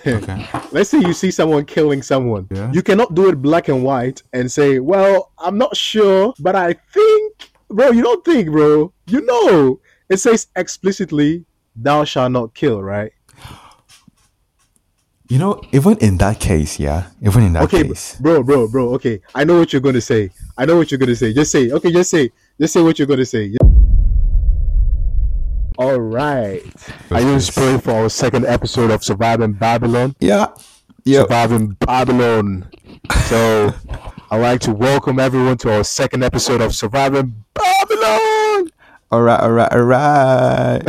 Okay. Let's say you see someone killing someone. Yeah. You cannot do it black and white and say, well, I'm not sure, but I think, bro, you don't think, bro. You know, it says explicitly, thou shalt not kill, right? You know, even in that case, even in that Okay, case, bro. Okay, I know what you're going to say. Just say, okay, just say what you're going to say. All right. Are you prepared for our second episode of Surviving Babylon? yeah. Surviving Babylon. So, I'd like to welcome everyone to our second episode of Surviving Babylon. All right.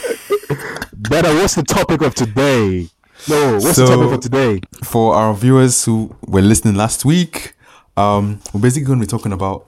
Better, what's the topic of today? No, what's the topic for today? For our viewers who were listening last week, we're basically going to be talking about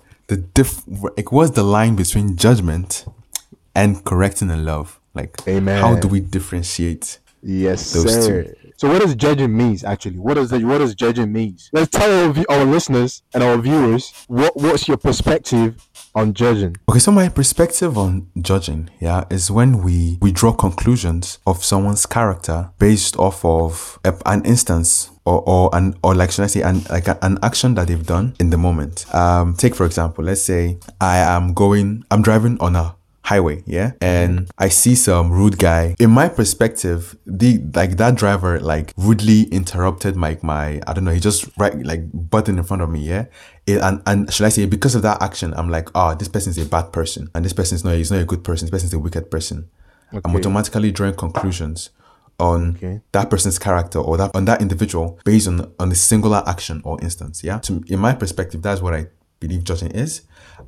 what's the line between judgment and correcting and love? Like, Amen. How do we differentiate? Yes, those sir. two? So what does judging means actually? What does judging means? Let's tell our listeners and our viewers what's your perspective on judging. Okay, so my perspective on judging, is when we draw conclusions of someone's character based off of an instance or like, should I say, an action that they've done in the moment. Take for example, let's say I'm driving on a highway, and I see some rude guy. In my perspective, that driver rudely interrupted my I don't know, he just butted in front of me, and should I say, because of that action, I'm like, this person is a bad person, and this person he's not a good person, this person is a wicked person. Okay. I'm automatically drawing conclusions on that person's character or on that individual based on a singular action or instance. In my perspective, that's what I believe judging is.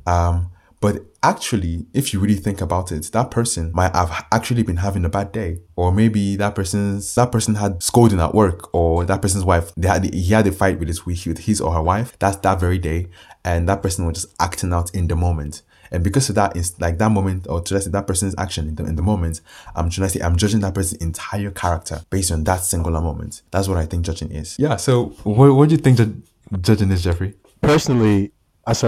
But actually, if you really think about it, that person might have actually been having a bad day, or maybe that person had scolding at work, or that person's wife he had a fight with his or her wife. That's that very day, and that person was just acting out in the moment. And because of that, is that moment, or that person's action in the moment, I'm judging that person's entire character based on that singular moment. That's what I think judging is. Yeah. So, what do you think judging is, Jeffrey? Personally, as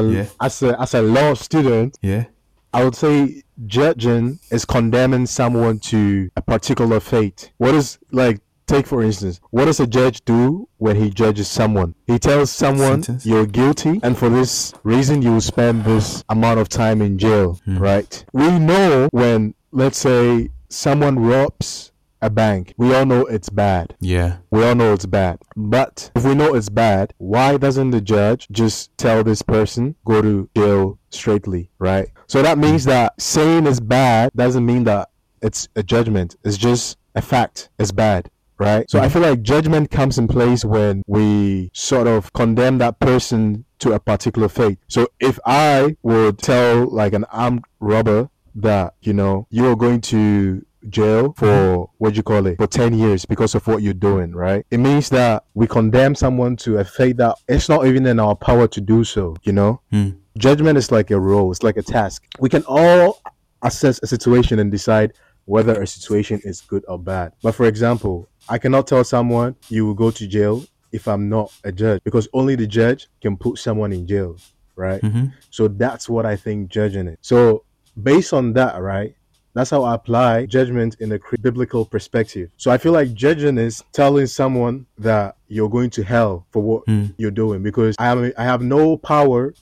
a law student, I would say judging is condemning someone to a particular fate. Take for instance, what does a judge do when he judges someone? He tells someone you're guilty, and for this reason you will spend this amount of time in jail, right? We know when, let's say, someone robs a bank, we all know it's bad. Yeah. We all know it's bad. But if we know it's bad, why doesn't the judge just tell this person, go to jail straightly, right? So that means that saying it's bad doesn't mean that it's a judgment. It's just a fact. It's bad, right? So I feel like judgment comes in place when we sort of condemn that person to a particular fate. So if I would tell an armed robber that, you are going to jail for for 10 years because of what you're doing, right? It means that we condemn someone to a fate that it's not even in our power to do so. Judgment is like a role, it's like a task. We can all assess a situation and decide whether a situation is good or bad. But for example, I cannot tell someone you will go to jail if I'm not a judge, because only the judge can put someone in jail, right? So that's what I think judging is. So based on that, right, that's how I apply judgment in a biblical perspective. So I feel like judging is telling someone that you're going to hell for what you're doing, because I have no power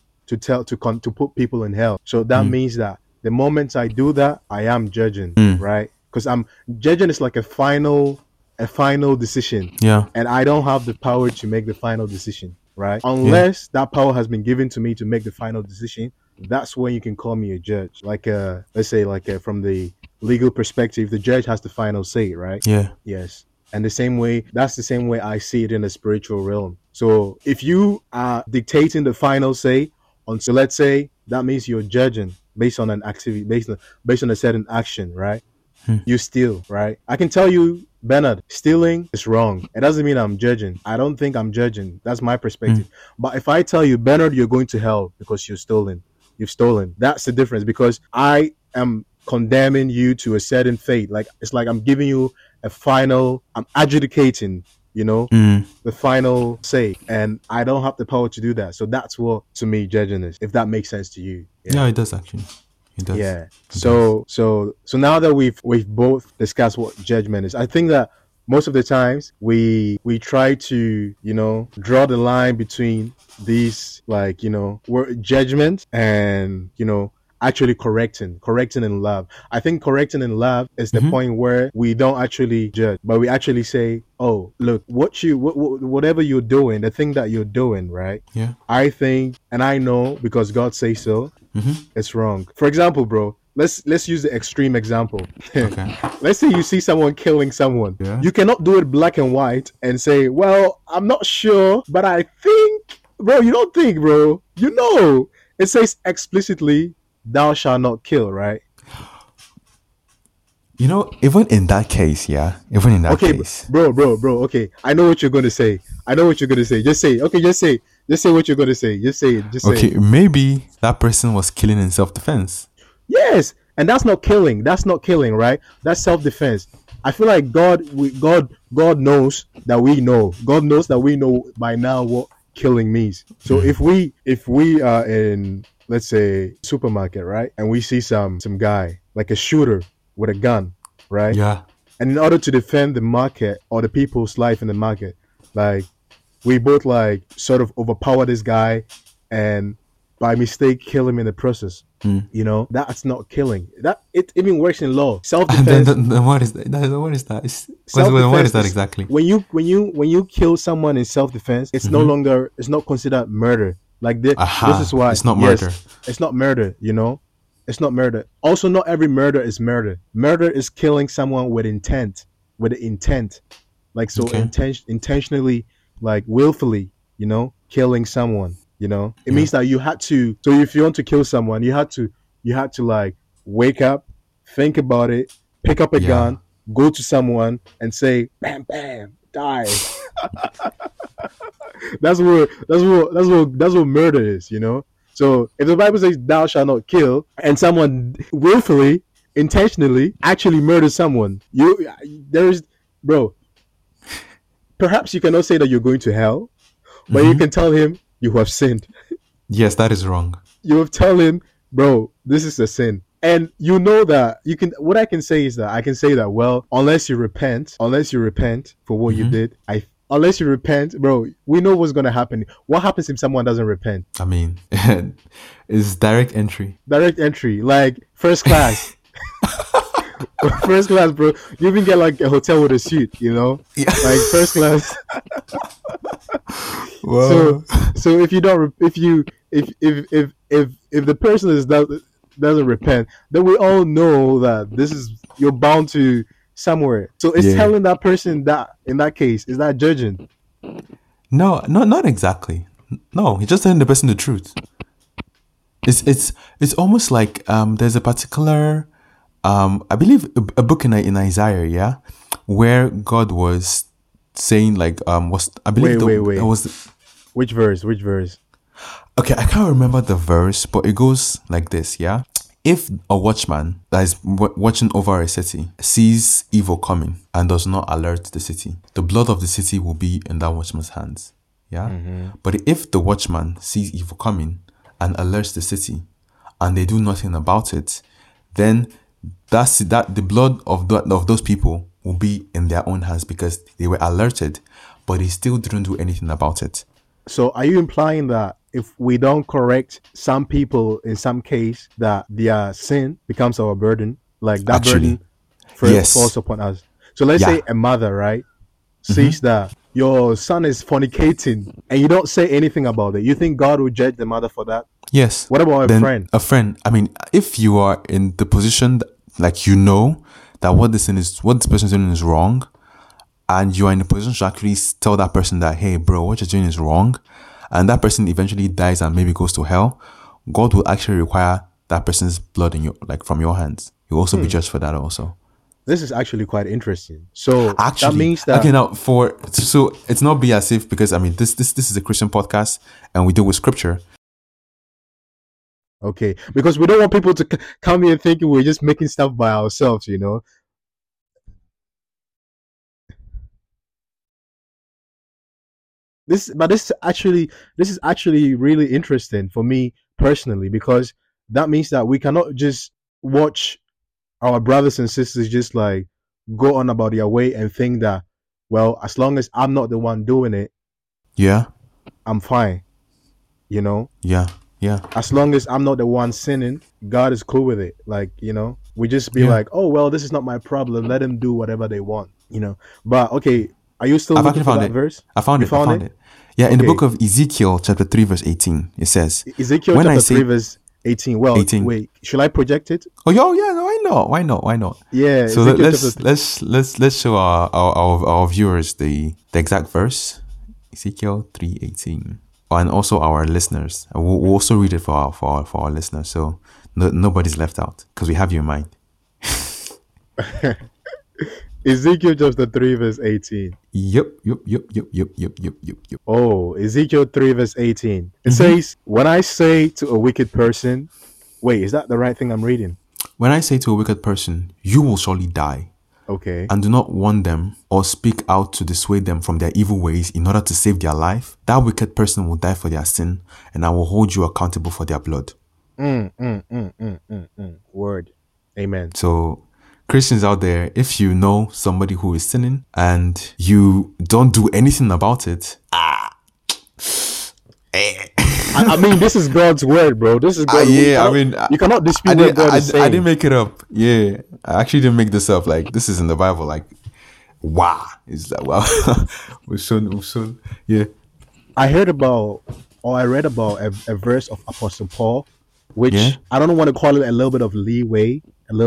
to put people in hell. So that means that the moment I do that, I am judging, right? Because judging is like a final decision. Yeah. And I don't have the power to make the final decision, right? Unless that power has been given to me to make the final decision. That's when you can call me a judge. Let's say, from the legal perspective, the judge has the final say, right? Yeah. Yes. And that's the same way I see it in the spiritual realm. So if you are dictating the final say so let's say that means you're judging based on an activity, based on a certain action, right? You steal, right? I can tell you, Bernard, stealing is wrong. It doesn't mean I'm judging. I don't think I'm judging. That's my perspective. But if I tell you, Bernard, you're going to hell because you've stolen. That's the difference, because I am condemning you to a certain fate. It's like I'm giving you I'm adjudicating, the final say, and I don't have the power to do that. So that's what, to me, judging is, if that makes sense to you. Yeah, it does actually. It does. Yeah. So now that we've both discussed what judgment is, I think that most of the times we try to, draw the line between these, like, judgment and, actually correcting in love. I think correcting in love is the Mm-hmm. point where we don't actually judge, but we actually say, oh, look, whatever you're doing, the thing that you're doing, right? Yeah. I think, and I know because God says so, Mm-hmm. it's wrong. For example, bro, let's use the extreme example. Okay. Let's say you see someone killing someone. Yeah. You cannot do it black and white and say, well, I'm not sure, but I think. Bro, you don't think, bro. It says explicitly, thou shalt not kill, right? Even in that case, yeah. Even in that Okay, case. bro. Okay, I know what you're gonna say. Just say. Okay, just say. Just say what you're gonna say. Just say it. Just say Okay, it. maybe that person was killing in self-defense. Yes, and that's not killing. That's not killing, right? That's self-defense. I feel like God knows that we know. God knows that we know by now what killing means. So if we are in, let's say, supermarket, right, and we see some guy like a shooter with a gun, right, Yeah. and in order to defend the market or the people's life in the market, like, we both, like, sort of overpower this guy and by mistake kill him in the process. Mm. That's not killing. That it even works in law. And then, Self-defense. then what is that? What is that? What is Self-defense that is exactly? when you kill someone in self-defense. It's no longer. It's not considered murder. Like this. This is Aha. why. It's not Yes, murder. it's not murder. It's not murder. Also, not every murder is murder. Murder is killing someone with intent. With the intent, like, so Okay. intentionally, like, willfully. Killing someone. It Yeah. means that you had to. So if you want to kill someone, you had to, like, wake up, think about it, pick up a Yeah. gun, go to someone, and say, "Bam, bam, die." That's what murder is. So if the Bible says, "Thou shalt not kill," and someone willfully, intentionally, actually murders someone, there's, bro. Perhaps you cannot say that you're going to hell, but you can tell him you have sinned. Yes, that is wrong. You have tell him, bro, this is a sin. And you know that you can. What I can say is that I can say that, well, unless you repent for what you did, unless you repent, bro, we know what's gonna happen. What happens if someone doesn't repent? I mean, it's direct entry. Direct entry, like first class. First class, bro. You even get, like, a hotel with a suite, Yeah. like first class. Well, So if you don't, if the person doesn't repent, then we all know that you're bound to somewhere. So it's yeah. telling that person that, in that case, is that judging? No, not exactly. No, he's just telling the person the truth. It's almost like there's a particular I believe a book in Isaiah, yeah, where God was saying, like, was I believe Wait. it was. Which verse? Which verse? Okay, I can't remember the verse, but it goes like this, yeah? If a watchman that is watching over a city sees evil coming and does not alert the city, the blood of the city will be in that watchman's hands, yeah? But if the watchman sees evil coming and alerts the city and they do nothing about it, then that the blood of those people will be in their own hands because they were alerted, but they still didn't do anything about it. So are you implying that if we don't correct some people in some case, that their sin becomes our burden? Like, that Actually, burden first yes. falls upon us. So let's Yeah. say a mother, right, sees that your son is fornicating and you don't say anything about it. You think God will judge the mother for that? Yes. What about a Then friend? a friend. I mean, if you are in the position like, that what this person is doing is wrong, and you are in a position to actually tell that person that, hey, bro, what you're doing is wrong, and that person eventually dies and maybe goes to hell, God will actually require that person's blood from your hands. You'll also be judged for that also. This is actually quite interesting. So Actually, that means that okay, now so it's not be as if, because I mean this is a Christian podcast and we deal with scripture. okay, because we don't want people to come here thinking we're just making stuff by ourselves, This is actually really interesting for me personally, because that means that we cannot just watch our brothers and sisters just, like, go on about their way and think that well, as long as I'm not the one doing it, Yeah. I'm fine. You know, Yeah. Yeah. as long as I'm not the one sinning, God is cool with it. Like, we just be Yeah. like, oh, well, this is not my problem. Let them do whatever they want, But okay, are you still I've looking actually for found that it. verse? I found You it. I found found it? it. Yeah, in the Okay. book of Ezekiel, chapter 3, verse 18, it says, Ezekiel when I chapter say 3, verse 18. Well, 18. wait, should I project it? Oh, yeah, no, why not? Yeah, So Ezekiel chapter let's show our viewers the exact verse, Ezekiel 3:18, and also our listeners. We'll also read it for our listeners, so nobody's left out because we have you in mind. Ezekiel chapter 3, verse 18. Yep. Oh, Ezekiel 3, verse 18. It says, when I say to a wicked person, wait, is that the right thing I'm reading? When I say to a wicked person, you will surely die, Okay. and do not warn them or speak out to dissuade them from their evil ways in order to save their life, that wicked person will die for their sin, and I will hold you accountable for their blood. Word. Amen. So, Christians out there, if you know somebody who is sinning and you don't do anything about it, I mean, this is God's word, bro. This is God's word. You cannot dispute what God is saying. I didn't make it up. Yeah, I actually didn't make this up. Like, this is in the Bible. Like, wow. It's like, wow. we've shown. Yeah. I read about a verse of Apostle Paul, which Yeah. I don't want to call it a little bit of leeway,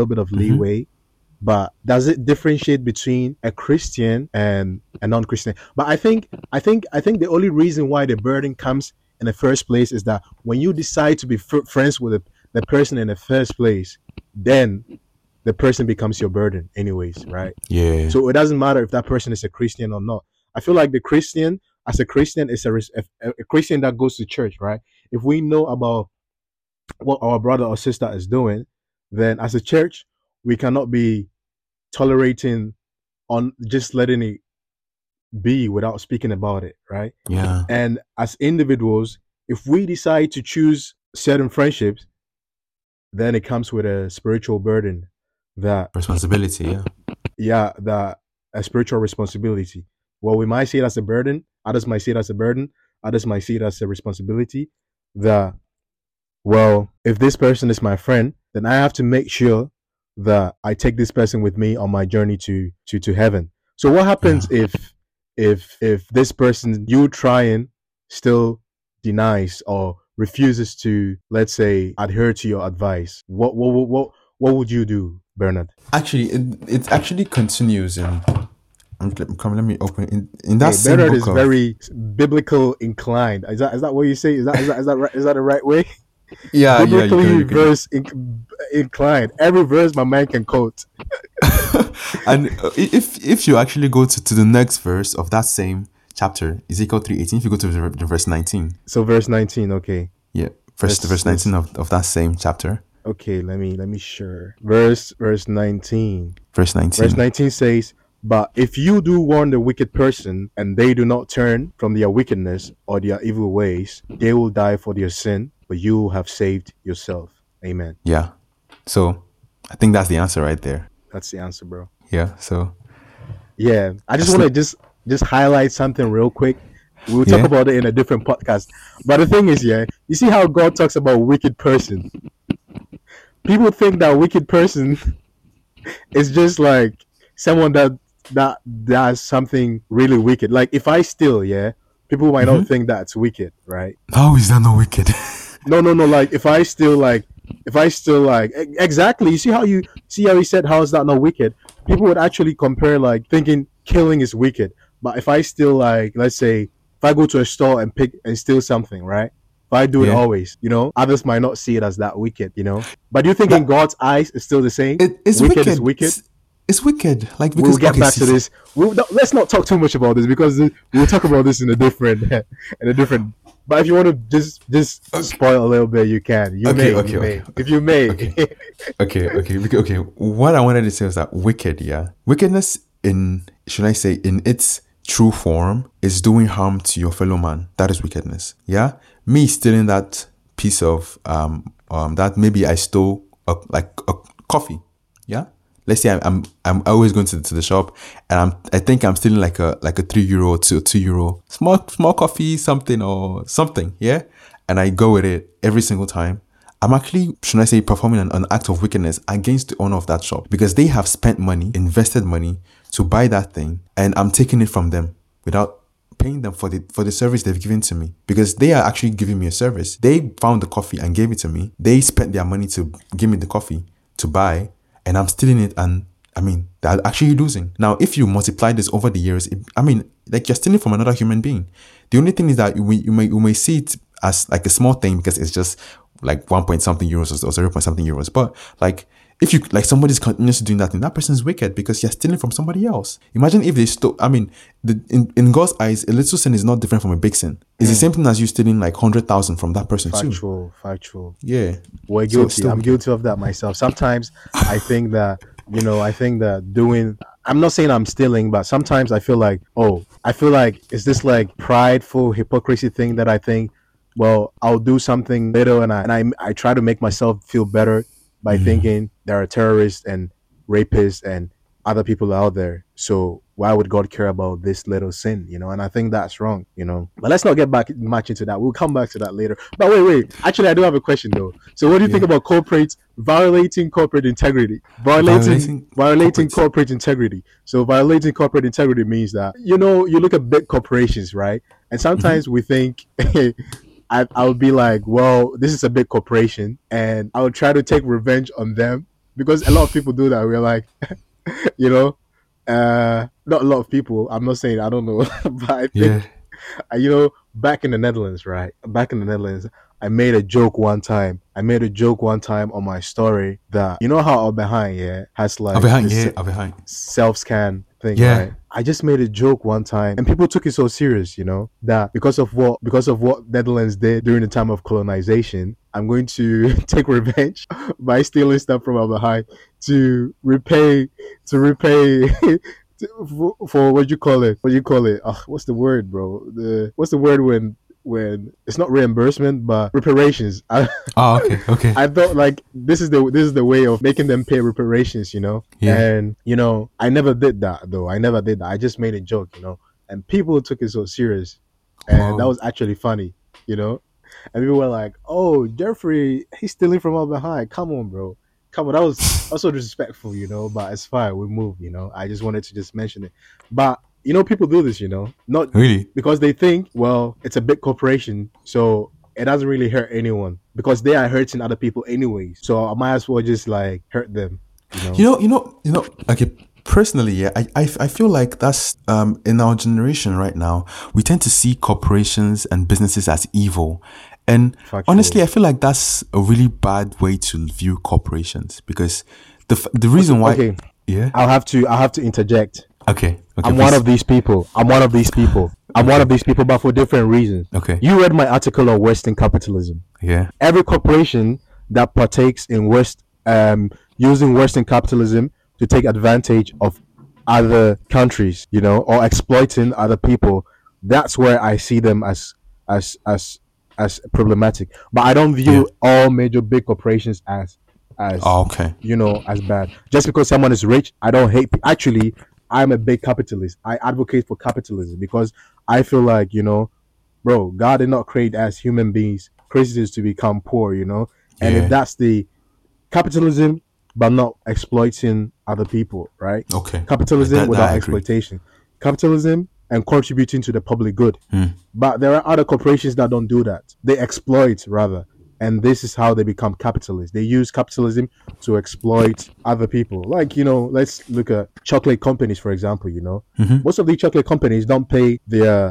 but does it differentiate between a Christian and a non-Christian? But I think the only reason why the burden comes in the first place is that when you decide to be friends with the person in the first place, then the person becomes your burden anyways, right? Yeah. So it doesn't matter if that person is a Christian or not. I feel like the Christian, as a Christian, is a Christian that goes to church, right? If we know about what our brother or sister is doing, then as a church, we cannot be tolerating on just letting it be without speaking about it, right? Yeah. And as individuals, if we decide to choose certain friendships, then it comes with a spiritual burden, that Responsibility. Yeah. that a spiritual responsibility. Well, we might see it as a burden. Others might see it as a burden. Others might see it as a responsibility. That, well, if this person is my friend, then I have to make sure that I take this person with me on my journey to heaven. So what happens if this person you trying still denies or refuses to, let's say, adhere to your advice? What would you do, Bernard? Actually, it actually continues in. Let me open in that same Bernard book is of, very biblical inclined. Is that what you say? Is that right? Is that the right way? yeah, Biblically you can. verse inclined. Every verse my man can quote. And if you actually go to the next verse of that same chapter, Ezekiel 3:18, if you go to the verse 19. So verse 19, okay. Yeah, verse 19 of that same chapter. Okay, let me share. Verse 19. Verse 19. Verse 19 says, but if you do warn the wicked person and they do not turn from their wickedness or their evil ways, they will die for their sin, but you have saved yourself. Amen. Yeah. So I think that's the answer right there. That's the answer, bro. Yeah. So yeah, I just want to just highlight something real quick. We'll talk about it in a different podcast. But the thing is, you see how God talks about wicked person. People think that wicked person is just like someone that does something really wicked. Like if I steal, people might not think that's wicked, right? How is that not wicked? No. Like if I steal, exactly. You see how he said, how is that not wicked? People would actually compare, like, thinking killing is wicked. But if I steal, like, let's say, if I go to a store and steal something, right? If I do it always, others might not see it as that wicked, But do you think in God's eyes it's still the same? It's wicked. Is wicked. It's wicked. Like, because we'll get back to this. Let's not talk too much about this because we'll talk about this in a different. But if you want to just spoil a little bit, you can. You may. If you may. Okay. What I wanted to say was that wickedness in its true form is doing harm to your fellow man. That is wickedness. Yeah, me stealing that piece of that maybe I stole a coffee. Yeah, let's say I'm always going to the shop, and I think I'm stealing like a €3 to €2 small coffee, something or something, yeah, and I go with it every single time. I'm actually, should I say, performing an act of wickedness against the owner of that shop, because they have spent money, invested money to buy that thing, and I'm taking it from them without paying them for the service they've given to me, because they are actually giving me a service. They found the coffee and gave it to me. They spent their money to give me the coffee to buy, and I'm stealing it, and I mean, they're actually losing. Now, if you multiply this over the years, like, you're stealing from another human being. The only thing is that you may see it as like a small thing, because it's just like 1 point something euros or 0 point something euros. But like, if you, like, somebody's continuously doing that thing, that person's wicked, because you're stealing from somebody else. Imagine if they stole. I mean, in God's eyes, a little sin is not different from a big sin. It's the same thing as you stealing like 100,000 from that person too. Factual. Yeah, We're guilty. I'm guilty of that myself. Sometimes I think that, doing. I'm not saying I'm stealing, but sometimes I feel like, is this like prideful hypocrisy thing that I think, well, I'll do something little, and I try to make myself feel better by thinking there are terrorists and rapists and other people out there. So why would God care about this little sin? And I think that's wrong. But let's not get back much into that. We'll come back to that later. But wait. Actually, I do have a question though. So what do you think about corporates violating corporate integrity? Violating corporate integrity. So violating corporate integrity means that, you look at big corporations, right? And sometimes we think I would be like, well, this is a big corporation, and I would try to take revenge on them, because a lot of people do that. We're like, not a lot of people. I'm not saying I don't know, but I think, back in the Netherlands, right? Back in the Netherlands, I made a joke one time. On my story that, you know how Albeheim, has like Albeheim. self-scan thing, Yeah. right? I just made a joke one time, and people took it so serious, that because of what Netherlands did during the time of colonization, I'm going to take revenge by stealing stuff from Albeheim to repay for what you call it. What's the word, bro? What's the word when it's not reimbursement but reparations? Okay. I thought like this is the way of making them pay reparations, Yeah. And I never did that though. I just made a joke, and people took it so serious, and that was actually funny, and people were like, "Oh, Jeffrey, he's stealing from all behind. Come on, bro. Come on." That was so disrespectful, but it's fine. We move, I just wanted to just mention it, but. People do this, not Really? because they think, well, it's a big corporation, so it doesn't really hurt anyone, because they are hurting other people anyways. So I might as well just like hurt them. Okay. Personally, yeah, I feel like that's in our generation right now, we tend to see corporations and businesses as evil. And Factual. honestly, I feel like that's a really bad way to view corporations, because the reason why. Okay. Yeah. I'll have to interject. Okay. I'm one of these people. But for different reasons. Okay. You read my article on Western capitalism. Yeah. Every corporation that partakes in using Western capitalism to take advantage of other countries, or exploiting other people, that's where I see them as problematic. But I don't view all major big corporations as okay. As bad. Just because someone is rich, I don't hate. Actually, I'm a big capitalist. I advocate for capitalism because I feel like, bro, God did not create as human beings Christians to become poor, and if that's the capitalism, but not exploiting other people, right? Okay. Capitalism without exploitation. Capitalism and contributing to the public good. But there are other corporations that don't do that. They exploit rather. And this is how they become capitalists. They use capitalism to exploit other people. Like, let's look at chocolate companies, for example, Most of the chocolate companies don't pay their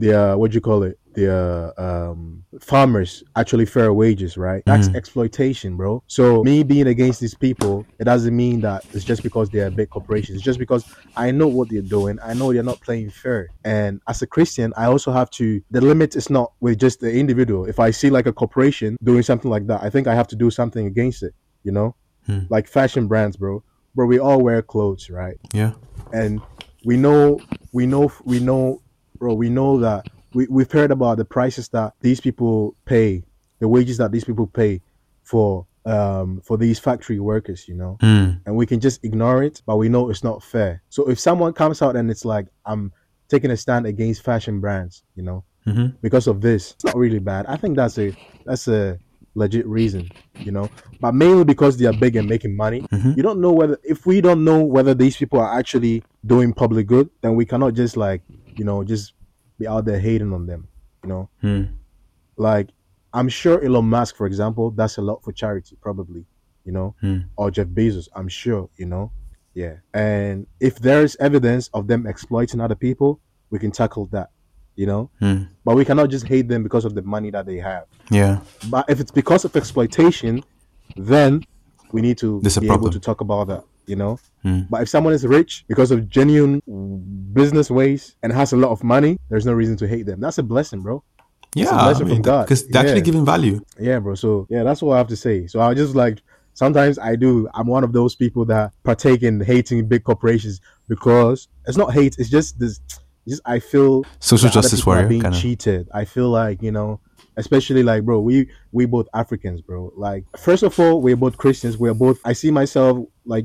farmers actually fair wages, right? That's exploitation, bro. So me being against these people, it doesn't mean that it's just because they're big corporations. It's just because I know what they're doing. I know they're not playing fair. And as a Christian, I also have to, the limit is not with just the individual. If I see like a corporation doing something like that, I think I have to do something against it, Like fashion brands, bro. Bro, we all wear clothes, right? Yeah. And we know, bro, we know that we've heard about the prices that these people pay, the wages that these people pay for for these factory workers, Mm. and we can just ignore it, but we know it's not fair. So if someone comes out and it's like, I'm taking a stand against fashion brands, Mm-hmm. because of this, it's not really bad. I think that's a legit reason, but mainly because they are big and making money. Mm-hmm. You don't know whether if we don't know whether these people are actually doing public good, then we cannot just like, just be out there hating on them, Mm. like, I'm sure Elon Musk, for example, does a lot for charity, probably, Mm. or Jeff Bezos, I'm sure, yeah. And if there's evidence of them exploiting other people, we can tackle that, Mm. but we cannot just hate them because of the money that they have. Yeah. But if it's because of exploitation, then we need to There's a be able problem. to talk about that, Mm. But if someone is rich because of genuine business ways and has a lot of money, there's no reason to hate them. That's a blessing, bro. It's a Yeah, blessing from God. because they're actually Yeah. giving value. Yeah, bro. So yeah, that's what I have to say. So I just like, sometimes I'm one of those people that partake in hating big corporations, because it's not hate. It's just this. Just I feel Social that other justice people are warrior, being kind of. cheated. I feel like, especially like, bro, we both Africans, bro. Like, first of all, we're both Christians. We're both. I see myself like,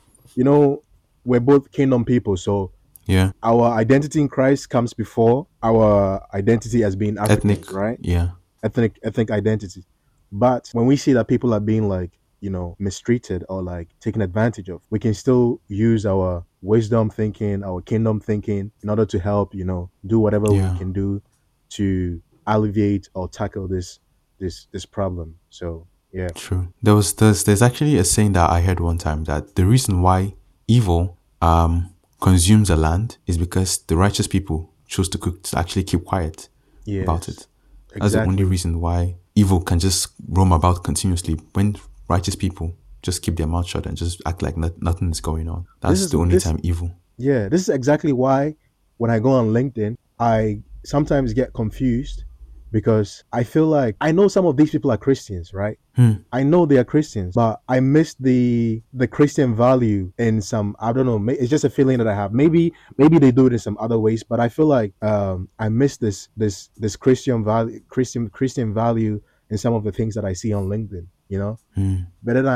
we're both kingdom people. So Yeah. our identity in Christ comes before our identity as being Africans, Ethnic. right? Yeah. Ethnic identity. But when we see that people are being like, mistreated or like taken advantage of, we can still use our wisdom thinking, our kingdom thinking, in order to help, do whatever Yeah. we can do to alleviate or tackle this problem. So yeah. True. There's actually a saying that I heard one time, that the reason why evil consumes a land is because the righteous people choose to actually keep quiet about Yes. it. That's the only Exactly. reason why evil can just roam about continuously, when righteous people just keep their mouth shut and just act like nothing is going on. That's is- the only this- time evil. Yeah, this is exactly why when I go on LinkedIn, I sometimes get confused, because I feel like I know some of these people are Christians, right? I know they are Christians, but I miss the Christian value in some. I don't know. It's just a feeling that I have. Maybe they do it in some other ways, but I feel like I miss this Christian value, Christian value in some of the things that I see on LinkedIn. But then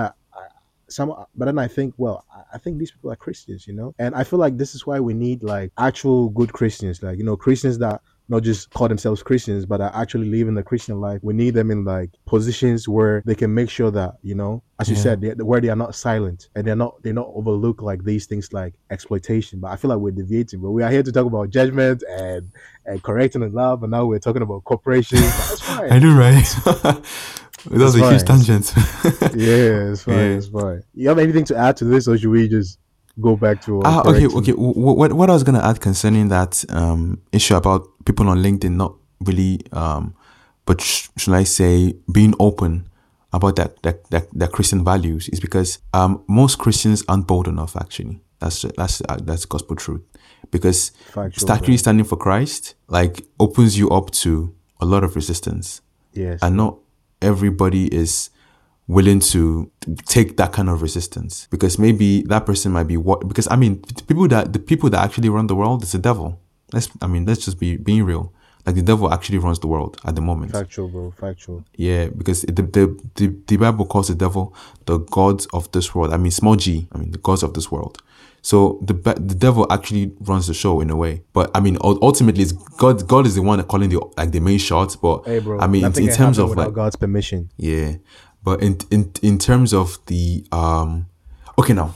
but then I think, well, I think these people are Christians, and I feel like this is why we need like actual good Christians, like, Christians that not just call themselves Christians, but are actually living the Christian life. We need them in like positions where they can make sure that, as you Yeah. said, where they are not silent and they're not overlook like these things like exploitation. But I feel like we're deviating, but we are here to talk about judgment and correcting and love, and now we're talking about corporations. But that's fine. I know, right? That was It's a huge fine. tangent. Yeah, it's fine. Yeah. It's fine. You have anything to add to this, or should we just go back to Okay. correcting? What I was gonna add concerning that issue about people on LinkedIn not really but should I say being open about that Christian values, is because most Christians aren't bold enough. Actually, that's gospel truth. Because Factual, actually bro. standing for Christ like opens you up to a lot of resistance, Yes. and not everybody is willing to take that kind of resistance, because maybe that person might be because the people that actually run the world is the devil. Let's just be being real. Like, the devil actually runs the world at the moment. Factual, bro. Factual. Yeah, because the Bible calls the devil the gods of this world. Small g. The gods of this world. So the devil actually runs the show in a way. But ultimately, it's God. God is the one calling the main shots. But Hey, bro. in nothing can terms happen of without like, God's permission. yeah, but in terms of the okay, now,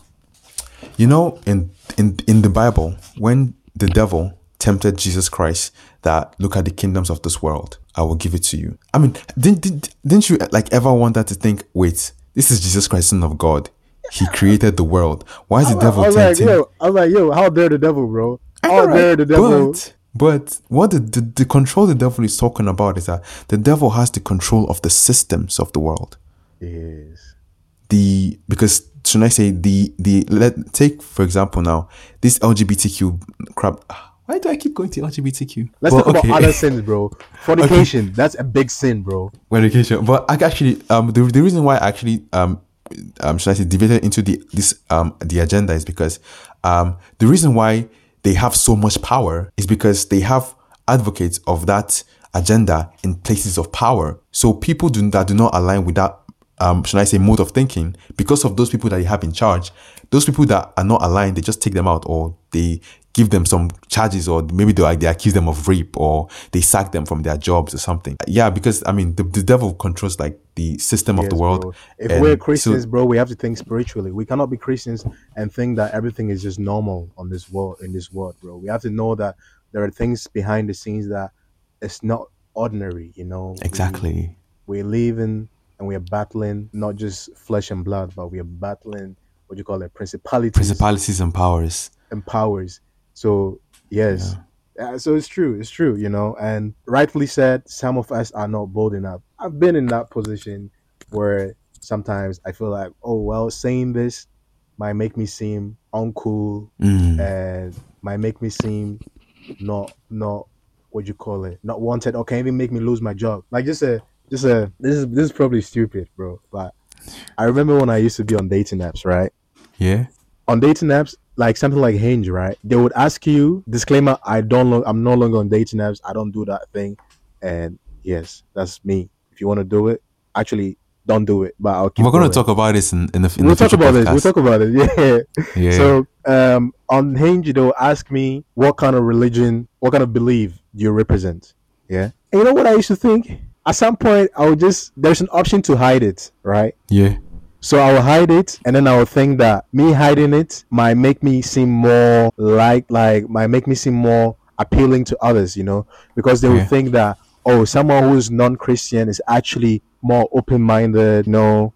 in the Bible, when the devil tempted Jesus Christ, that look at the kingdoms of this world, I will give it to you. Didn't you like ever want that to think, wait, this is Jesus Christ, Son of God. He created the world. Why is the devil I was tempting? like, yo, how dare the devil, bro? I know, How right? dare the devil? But what the control the devil is talking about is that the devil has the control of the systems of the world. Yes. Because should I say take for example now this LGBTQ crap. Why do I keep going to LGBTQ? Let's talk about other sins, bro. Fornication, that's a big sin, bro. Education. But I actually the reason why I actually should I say deviated into the agenda is because the reason why they have so much power is because they have advocates of that agenda in places of power. So people that do not align with that should I say, mode of thinking, because of those people that you have in charge. Those people that are not aligned, they just take them out, or they give them some charges, or maybe they accuse them of rape, or they sack them from their jobs or something. Yeah, because I mean, the devil controls like the system of the world. Bro. If we're Christians, bro, we have to think spiritually. We cannot be Christians and think that everything is just normal on this world, bro. We have to know that there are things behind the scenes that it's not ordinary, you know. Exactly. We're living and we are battling not just flesh and blood, but we are battling what you call it, principalities and powers. So yes, so it's true, you know. And rightfully said, some of us are not bold enough. I've been in that position where sometimes I feel like, oh well, saying this might make me seem uncool and might make me seem not what you call it, not wanted, or can even make me lose my job. Like this is probably stupid, bro, but I remember when I used to be on dating apps, right? Yeah. On dating apps, like something like Hinge, right? They would ask you, disclaimer, I'm no longer on dating apps. I don't do that thing. And yes, that's me. If you want to do it, actually don't do it. But I'll keep We're going to talk about this in the We'll future talk about podcast. We'll talk about it. Yeah. So on Hinge, they'll ask me what kind of religion, what kind of belief do you represent? Yeah. And you know what I used to think? At some point, there's an option to hide it, right? Yeah. So I will hide it, and then I will think that me hiding it might make me seem more might make me seem more appealing to others, you know, because they will think that, oh, someone who is non-Christian is actually more open-minded, more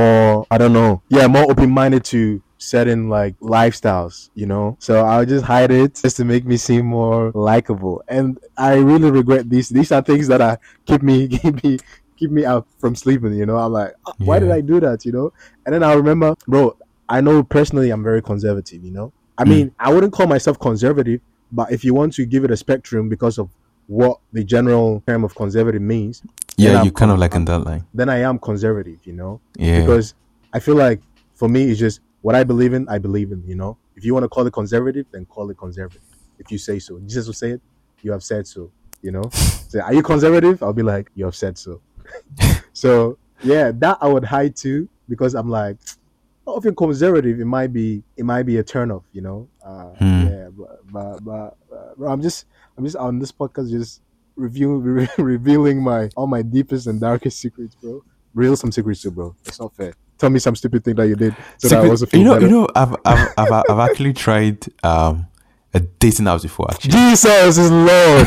open-minded to certain like lifestyles, you know. So I'll just hide it just to make me seem more likable, and I really regret these. These are things that are keep me up from sleeping, you know. I'm like, why did I do that, you know? And then I remember, bro, I know personally I'm very conservative, you know. I mean, I wouldn't call myself conservative, but if you want to give it a spectrum because of what the general term of conservative means, yeah, you kind of like in that line. Then I am conservative, you know. Yeah. Because I feel like for me it's just what I believe in, you know. If you want to call it conservative, then call it conservative. If you say so. Jesus will say it, you have said so, you know. Say, are you conservative? I'll be like, you have said so. So yeah, that I would hide too, because I'm like, oh, if you're conservative, it might be a turnoff, you know. Yeah, but I'm just on this podcast just revealing all my deepest and darkest secrets, bro. Reveal some secrets too, bro. It's not fair. Tell me some stupid thing that you did so that I also feel better. You know, I've actually tried a dating app before. Actually, Jesus is Lord.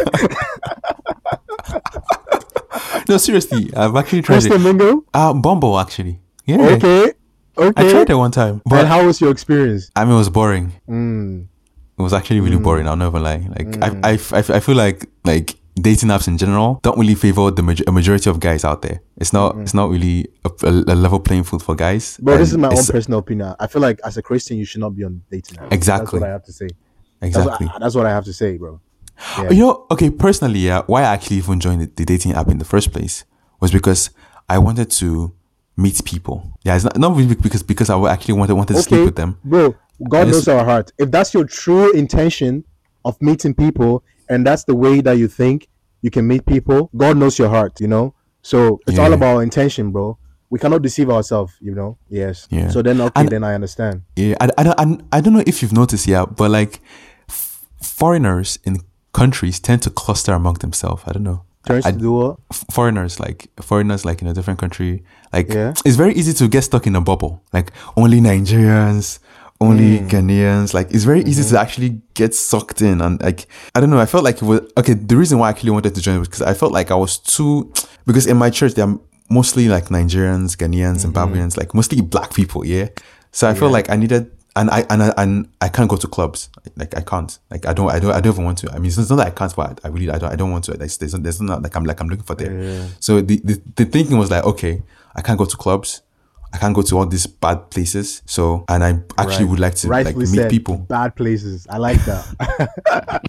No, seriously, I've actually tried it. Mingo? Bumble, actually. Yeah. Okay. I tried it one time. But and how was your experience? I mean, it was boring. It was actually really boring. I'll never lie. Like, I feel like dating apps in general don't really favor a majority of guys out there. It's not really a level playing field for guys. But this is my own personal opinion. I feel like as a Christian, you should not be on dating apps. Exactly. That's what I have to say. Exactly. That's what I have to say, bro. Yeah. You know, okay, personally, yeah, why I actually even joined the dating app in the first place was because I wanted to meet people. Yeah, it's not really because I actually wanted to sleep with them. Bro, God knows our heart. If that's your true intention of meeting people, and that's the way that you think you can meet people, God knows your heart, you know? So it's all about intention, bro. We cannot deceive ourselves, you know? Yes. Yeah. So then, then I understand. Yeah, I don't know if you've noticed, yeah, but like foreigners in countries tend to cluster among themselves. I don't know. Foreigners like in a different country, like it's very easy to get stuck in a bubble. Like only Nigerians, only Ghanaians. Like it's very easy to actually get sucked in, and like I don't know. I felt like it was okay. The reason why I actually wanted to join was because I felt like I was because in my church there are mostly like Nigerians, Ghanaians, Zimbabweans, like mostly black people. Yeah, so I felt like I needed. And I can't go to clubs. Like I can't. Like I don't even want to. I mean, it's not that I can't, but I don't want to. There's not like I'm looking for there. Yeah. So the thinking was like, okay, I can't go to clubs. I can't go to all these bad places. So, and I actually would like to meet people. Bad places. I like that.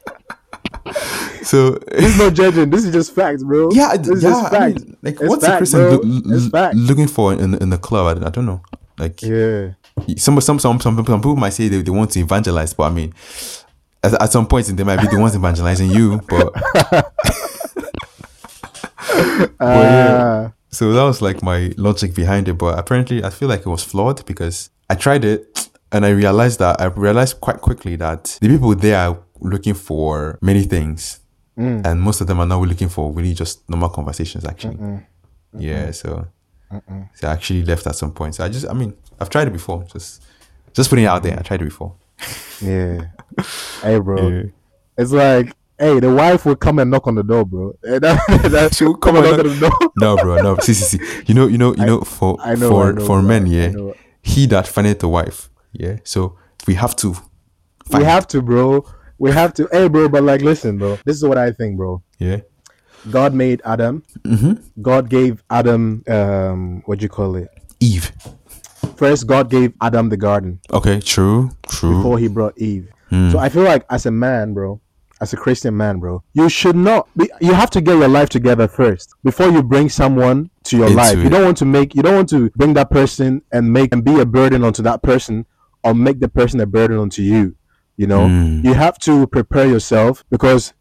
So this is not judging. This is just facts, bro. Yeah, this is just facts. I mean, like, what's a person looking for in the club? I don't know. Like, some people might say they want to evangelize, but I mean, at some point they might be the ones evangelizing you. But So that was like my logic behind it. But apparently, I feel like it was flawed because I tried it and I realized quite quickly that the people there are looking for many things. And most of them are now looking for really just normal conversations, actually. Yeah, so I actually left at some point. So I've tried it before. Just putting it out there. I tried it before. Yeah. Hey, bro. Yeah. It's like, hey, the wife will come and knock on the door, bro. She will come and knock on the door. No, bro, no. See. You know, for men, yeah, he that findeth a wife, yeah. So we have to. We have to, bro. We have to. Hey, bro, but like, listen, bro. This is what I think, bro. Yeah. God made Adam. God gave Adam, what do you call it? Eve. First, God gave Adam the garden. Okay, true. Before he brought Eve. So I feel like as a man, bro, as a Christian man, bro, you should not be, you have to get your life together first before you bring someone to your life. You don't want to bring that person and be a burden onto that person, or make the person a burden onto you. You know, you have to prepare yourself, because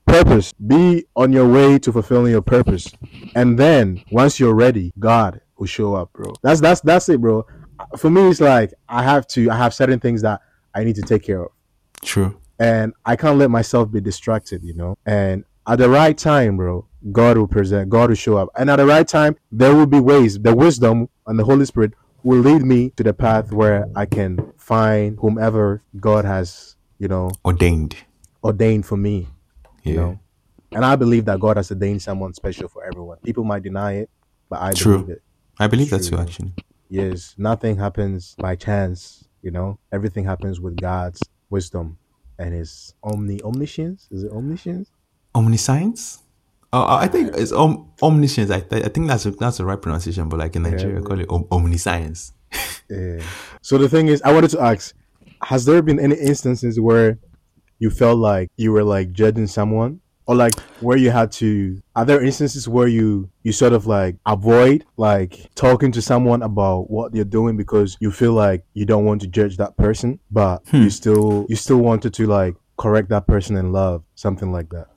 be on your way to fulfilling your purpose. And then once you're ready, God will show up, bro. That's it, bro. For me, it's like, I have certain things that I need to take care of. True. And I can't let myself be distracted, you know. And at the right time, bro, God will show up. And at the right time, there will be ways, the wisdom and the Holy Spirit will lead me to the path where I can find whomever God has, you know, ordained for me, you know. And I believe that God has ordained someone special for everyone. People might deny it, but I believe it. I believe that too, actually. Yes, nothing happens by chance, you know. Everything happens with God's wisdom and his omniscience. Is it omniscience? Omniscience? I think it's omniscience. I think that's the right pronunciation, but like in Nigeria, we call it omniscience. Yeah. So the thing is, I wanted to ask, has there been any instances where you felt like you were like judging someone, or like where you had to? Are there instances where you sort of like avoid like talking to someone about what they're doing because you feel like you don't want to judge that person, but you still wanted to like correct that person in love, something like that?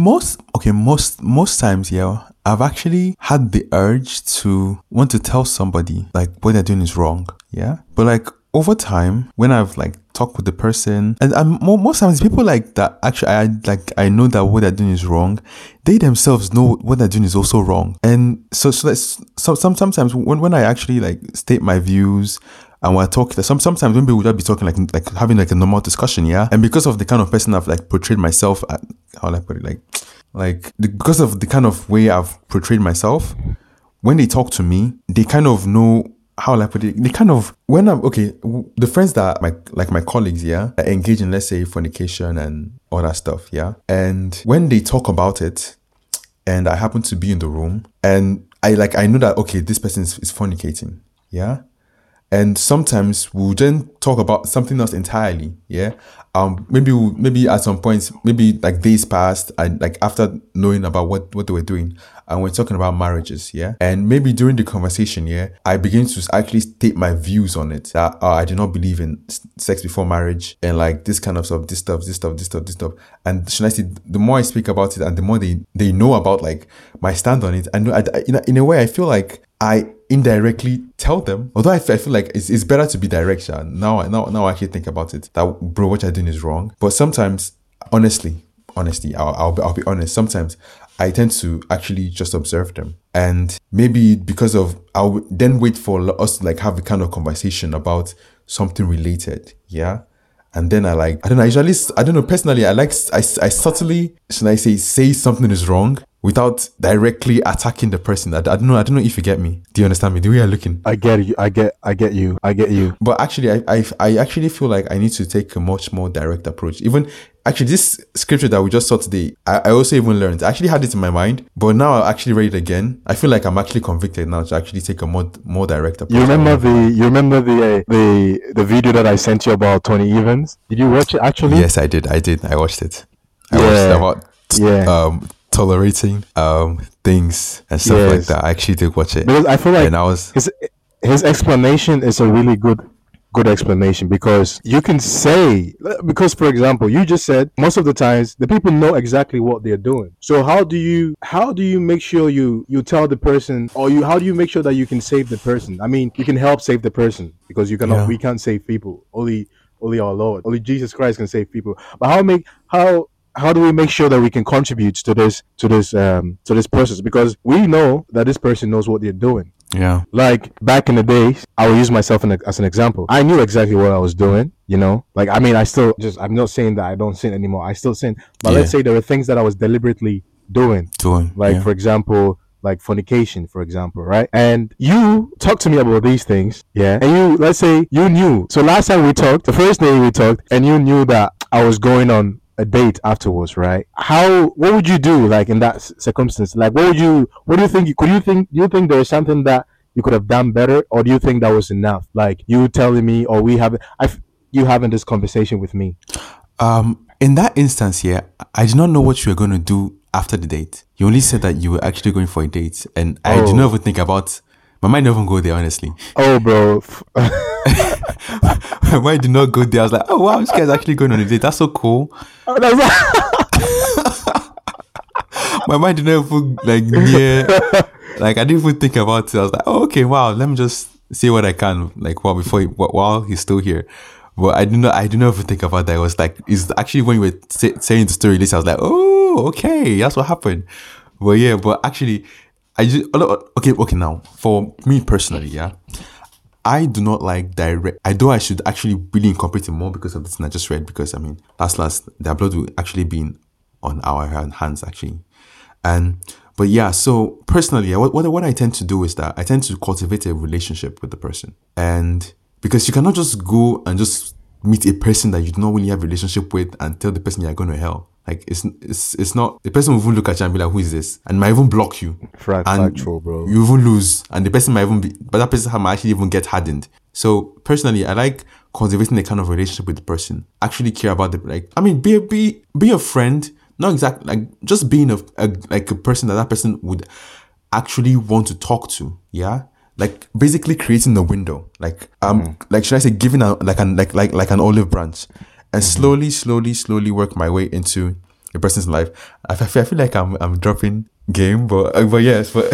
Most times, yeah, I've actually had the urge to want to tell somebody like what they're doing is wrong, yeah. But like over time, when I've like talked with the person, and most times people like that actually, I know that what they're doing is wrong. They themselves know what they're doing is also wrong, and so sometimes when I actually like state my views. And we're talking, sometimes when people would just be talking like having like a normal discussion, yeah. And because of the kind of person I've like portrayed myself, how I put it, because of the kind of way I've portrayed myself, when they talk to me, they kind of know how I put it. They kind of, when I'm the friends that my colleagues, yeah, that engage in, let's say, fornication and all that stuff, yeah. And when they talk about it, and I happen to be in the room, and I know that this person is fornicating, yeah. And sometimes we'll then talk about something else entirely, yeah. Maybe at some points, maybe like days passed, and like after knowing about what they were doing, and we're talking about marriages, yeah. And maybe during the conversation, yeah, I begin to actually state my views on it. That I do not believe in sex before marriage, and like this kind of stuff, this stuff. And should I say, the more I speak about it, and the more they know about like my stand on it, and in a way, I feel like I indirectly tell them, although I feel like it's better to be direct. Now I actually think about it, that bro, what you're doing is wrong. But sometimes, honestly, I'll be honest. Sometimes I tend to actually just observe them, and maybe because of, I'll then wait for us to like have a kind of conversation about something related, yeah. And then I don't know, personally, I subtly, should I say something is wrong without directly attacking the person. I don't know if you get me. Do you understand me? The way you're looking. I get you. I get you. But actually, I actually feel like I need to take a much more direct approach. Even actually, this scripture that we just saw today, I also even learned. I actually had it in my mind, but now I actually read it again. I feel like I'm actually convicted now to actually take a more direct approach. You remember the video that I sent you about Tony Evans? Did you watch it actually? Yes, I did. I watched it. I watched it about tolerating things and stuff like that. I actually did watch it because I feel like his explanation is a really good good explanation, because you can say, because for example, you just said most of the times the people know exactly what they're doing. So how do you make sure you tell the person, or how do you make sure that you can save the person? I mean, you can help save the person, because you cannot Yeah. we can't save people. Only our Lord, only Jesus Christ can save people. But how do we make sure that we can contribute to this process, because we know that this person knows what they're doing. Yeah. Like back in the days, I will use myself as an example. I knew exactly what I was doing, Like, I mean, I'm not saying that I don't sin anymore. I still sin. But Yeah. let's say there were things that I was deliberately doing. Doing. Like, Yeah. for example, like fornication, for example, right? And you talked to me about these things, yeah? And let's say you knew. So last time we talked, the first day we talked, and you knew that I was going on a date afterwards, right? What would you do, like, in that circumstance? Like, what do you think, do you think there is something that you could have done better, or do you think that was enough? Like, you telling me, or you having this conversation with me? In that instance, yeah, I did not know what you were going to do after the date. You only said that you were actually going for a date, and I did not even think about. My mind didn't even go there, honestly. Oh, bro. My mind did not go there. I was like, oh wow, this guy's actually going on a date. That's so cool. My mind did not even like near. Like, I didn't even think about it. I was like, oh, okay, wow. Let me just see what I can, like, while he's still here. But I did not even think about that. It was like, it's actually when you were saying the story list, I was like, oh, okay, that's what happened. But yeah, but actually, okay. Now, for me personally, yeah, I do not like direct. I know I should actually really incorporate it more because of this thing I just read. Because I mean, last, their blood will actually be on our hands, actually. But yeah, so personally, what I tend to do is that I tend to cultivate a relationship with the person. And because you cannot just go and just meet a person that you do not really have a relationship with and tell the person you're going to hell. Like, it's not, the person will even look at you and be like, who is this? And might even block you. Factual, bro. You even lose. And the person might even be, but that person might actually even get hardened. So personally, I like cultivating a kind of relationship with the person. Actually care about be a friend. Not exactly, like, just being a person that person would actually want to talk to, yeah? Like, basically creating a window, like, like, should I say, giving like an olive branch, and slowly work my way into a person's life. I feel like I'm dropping game, but yes, but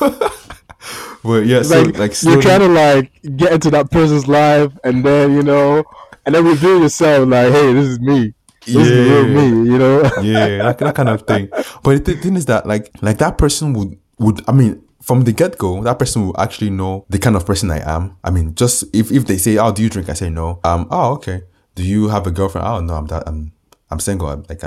but yeah, so like slowly, you're trying to like get into that person's life, and then reveal yourself, like, hey, this is me. This is the real me, Yeah, that kind of thing. But the thing is that like that person would I mean, from the get-go, that person will actually know the kind of person I am. I mean, just if they say, oh, do you drink? I say no. Oh, okay. Do you have a girlfriend? Oh, no, I'm single.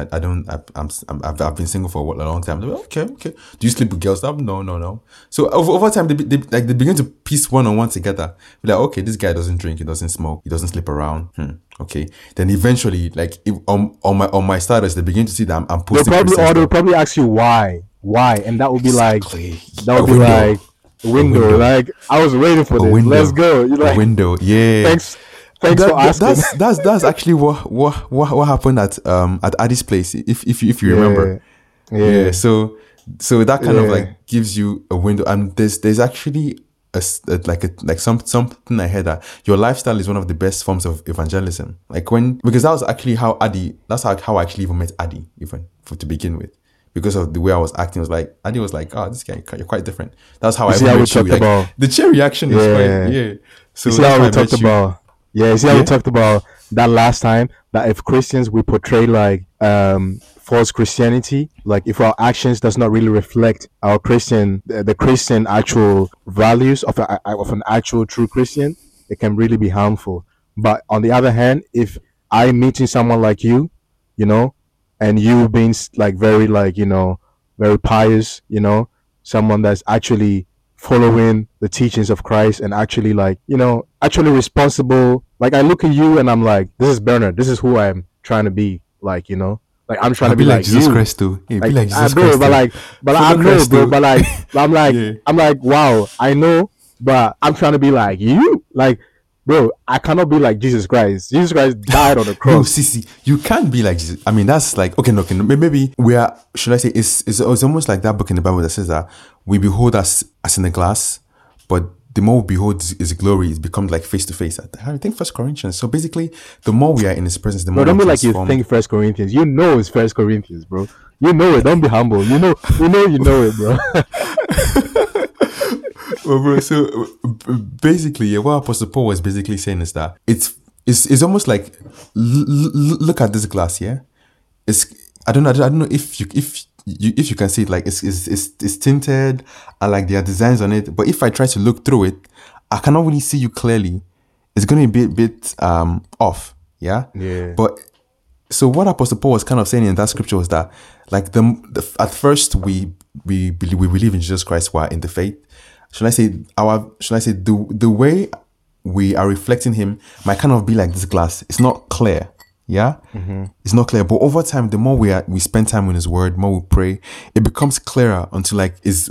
I've been single for a long time. Okay. Do you sleep with girls? No. So over time, they begin to piece one-on-one together. Be like, okay, this guy doesn't drink, he doesn't smoke, he doesn't sleep around. Okay. Then eventually, like, if, on my status, they begin to see that I'm posting. They'll probably ask you why, and that would be exactly. Like a window. Like, I was waiting for this. Window. Let's go. You're like, a window. Yeah. Thanks for asking. That's actually what happened at Addy's place, if you remember. Yeah. So that kind of like gives you a window, and there's actually something I heard, that your lifestyle is one of the best forms of evangelism. Like, because that was actually how I actually even met Addy, even to begin with. Because of the way I was acting, was like, Addy was like, oh, this guy, you're quite different. That's how I met you. Like, the chain reaction is quite, So you see how we talked about. Yeah, you see how we talked about that last time, that if Christians, we portray like false Christianity, like if our actions does not really reflect our the Christian actual values of an actual true Christian, it can really be harmful. But on the other hand, if I'm meeting someone like you, and you being like very very pious, someone that's actually following the teachings of Christ, and actually actually responsible. Like, I look at you and I'm like, this is Bernard. This is who I'm trying to be. Like, like, I'm trying to be like Jesus you. Christ too. Yeah, like, be like Jesus Christ. But I know, bro. But like, I'm like, wow, I know, but I'm trying to be like you. Like, bro, I cannot be like Jesus Christ. Jesus Christ died on the cross. No, Sisi, you can't be like Jesus. I mean, that's like, okay, maybe we are, should I say, it's almost like that book in the Bible that says that we behold us as in a glass, but the more we behold his glory, it becomes like face to face. I think First Corinthians. So basically, the more we are in his presence, the more Bro, don't we're be like you transformed. think First Corinthians. You know it's First Corinthians, bro. You know it. Don't be humble. You know it, bro. Well, bro, so basically, yeah, what Apostle Paul was basically saying is that it's almost like look at this glass, yeah. I don't know if you can see it, like it's tinted and like there are designs on it, but if I try to look through it, I cannot really see you clearly. It's going to be a bit off, yeah. Yeah. But so what Apostle Paul was kind of saying in that scripture was that, like at first we believe in Jesus Christ, we're in the faith. Should I say the way we are reflecting him might kind of be like this glass. It's not clear. Yeah, it's not clear. But over time, the more we spend time in his word, the more we pray, it becomes clearer until like it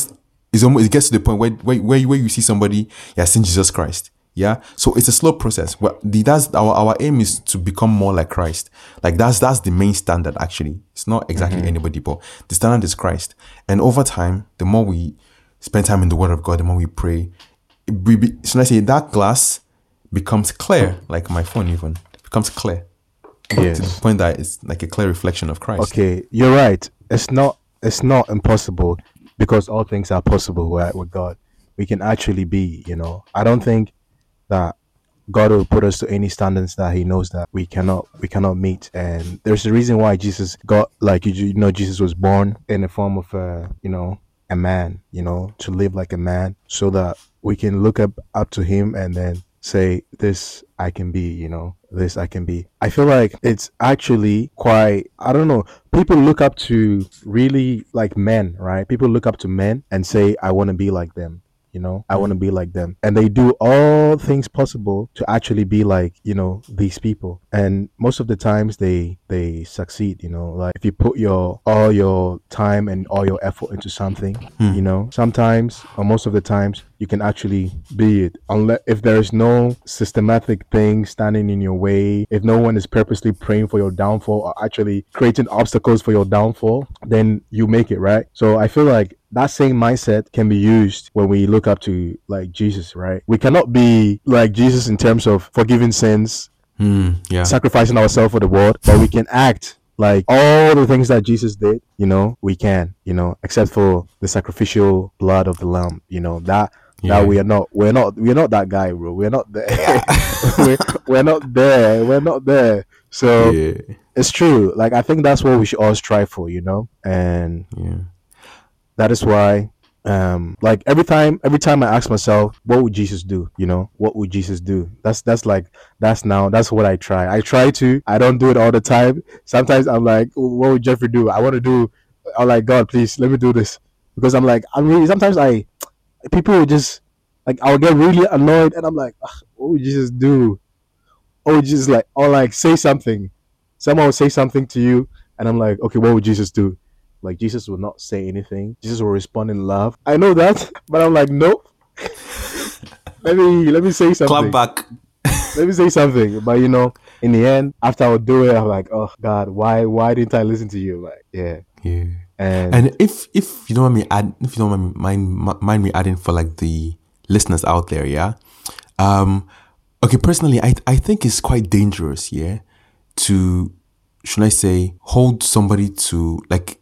gets to the point where you see somebody, yeah, seeing Jesus Christ. Yeah, so it's a slow process. That's our aim is to become more like Christ. Like that's the main standard. Actually, it's not exactly anybody, but the standard is Christ. And over time, the more we spend time in the Word of God, the more we pray, should I say that glass becomes clear, like my phone even becomes clear. Yes. To the point that it's like a clear reflection of Christ. Okay, you're right. It's not impossible, because all things are possible with God. We can actually be, I don't think that God will put us to any standards that he knows that we cannot meet. And there's a reason why Jesus got, like, Jesus was born in the form of a man, to live like a man, so that we can look up to him and then say, this I can be, this I can be. I feel like it's actually quite, I don't know, people look up to really like men, right? People look up to men and say, I want to be like them. I want to be like them, and they do all things possible to actually be like these people, and most of the times they succeed. Like if you put all your time and all your effort into something, sometimes or most of the times you can actually be it, unless if there is no systematic thing standing in your way, if no one is purposely praying for your downfall or actually creating obstacles for your downfall, then you make it, right? So I feel like that same mindset can be used when we look up to like Jesus, right? We cannot be like Jesus in terms of forgiving sins, sacrificing ourselves for the world, but we can act like all the things that Jesus did, we can, except for the sacrificial blood of the lamb, that we're not that guy, bro. We're not there. we're not there. So it's true. Like I think that's what we should all strive for, and that is why, like every time I ask myself, what would Jesus do? What would Jesus do? That's what I try. I don't do it all the time. Sometimes I'm like, what would Jeffrey do? I'm like, God, please let me do this, because sometimes people would just like, I'll get really annoyed and I'm like, what would Jesus do? Or just like, or like say something. Someone will say something to you and I'm like, okay, what would Jesus do? Like Jesus will not say anything. Jesus will respond in love. I know that, but I'm like, nope. let me say something. Clap back. Let me say something. But in the end, after I would do it, I'm like, oh God, why didn't I listen to you? Like, yeah. And if you don't mind me adding for like the listeners out there, yeah. Okay, personally, I think it's quite dangerous, yeah, to, should I say, hold somebody to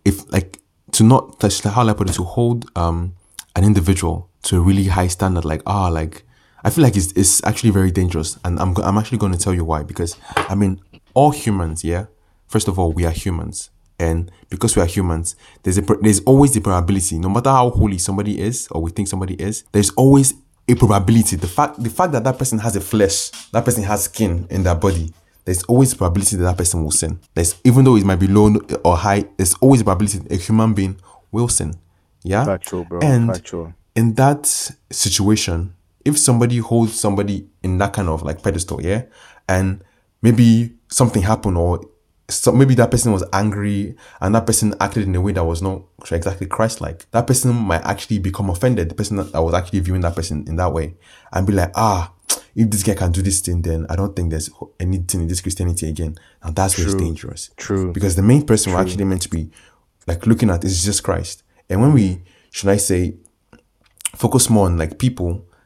to hold an individual to a really high standard, I feel like it's actually very dangerous, and I'm actually going to tell you why. Because I mean, all humans, yeah. First of all, we are humans, and because we are humans, there's always the probability, no matter how holy somebody is or we think somebody is, there's always a probability. The fact that person has a flesh, that person has skin in their body, there's always a probability that person will sin. Even though it might be low or high, there's always a probability that a human being will sin. Yeah? Factual, bro. And Factual. In that situation, if somebody holds somebody in that kind of like pedestal, yeah, and maybe something happened, or maybe that person was angry and that person acted in a way that was not exactly Christ-like, that person might actually become offended, the person that was actually viewing that person in that way, and be like, if this guy can do this thing, then I don't think there's anything in this Christianity again. Now that's where it's dangerous. True. Because the main person we're actually meant to be like looking at is Jesus Christ. And when we, should I say, focus more on like people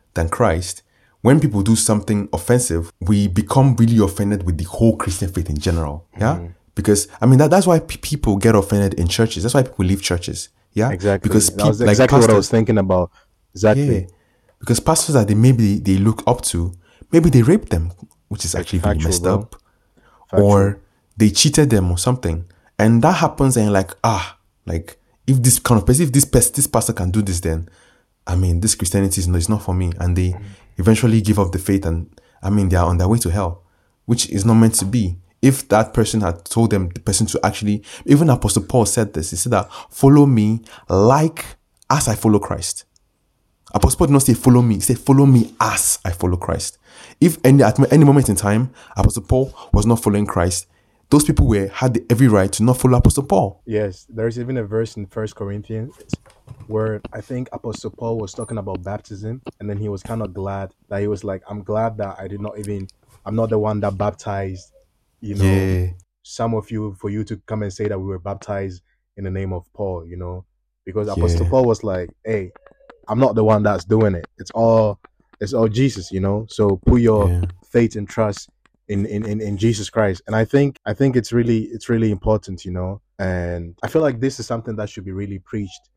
than Christ, when people do something offensive, we become really offended with the whole Christian faith in general. Yeah. Because I mean that's why people get offended in churches. That's why people leave churches. Yeah. Exactly. Because That was like exactly what I was pastors, thinking about. Exactly. yeah. Because pastors that they look up to, maybe they raped them, which is actually really Factual, messed bro. up. Factual. Or they cheated them or something. And that happens and you're like, like if this kind of person, if this pastor can do this, then I mean this Christianity is not for me. And they eventually give up the faith, and I mean they are on their way to hell, which is not meant to be. If that person had told them, the person to actually, even Apostle Paul said this, he said that follow me like as I follow Christ. Apostle Paul did not say follow me, he said follow me as I follow Christ. If at any moment in time Apostle Paul was not following Christ, those people had every right to not follow Apostle Paul. Yes, there's even a verse in First Corinthians where I think Apostle Paul was talking about baptism, and then he was kind of glad that he was like, I'm glad that I'm not the one that baptized, Yeah. some of you, for you to come and say that we were baptized in the name of Paul, because Apostle Paul was like, hey, I'm not the one that's doing it. It's all Jesus, So put your faith and trust in Jesus Christ. And I think it's really important, and I feel like this is something that should be really preached,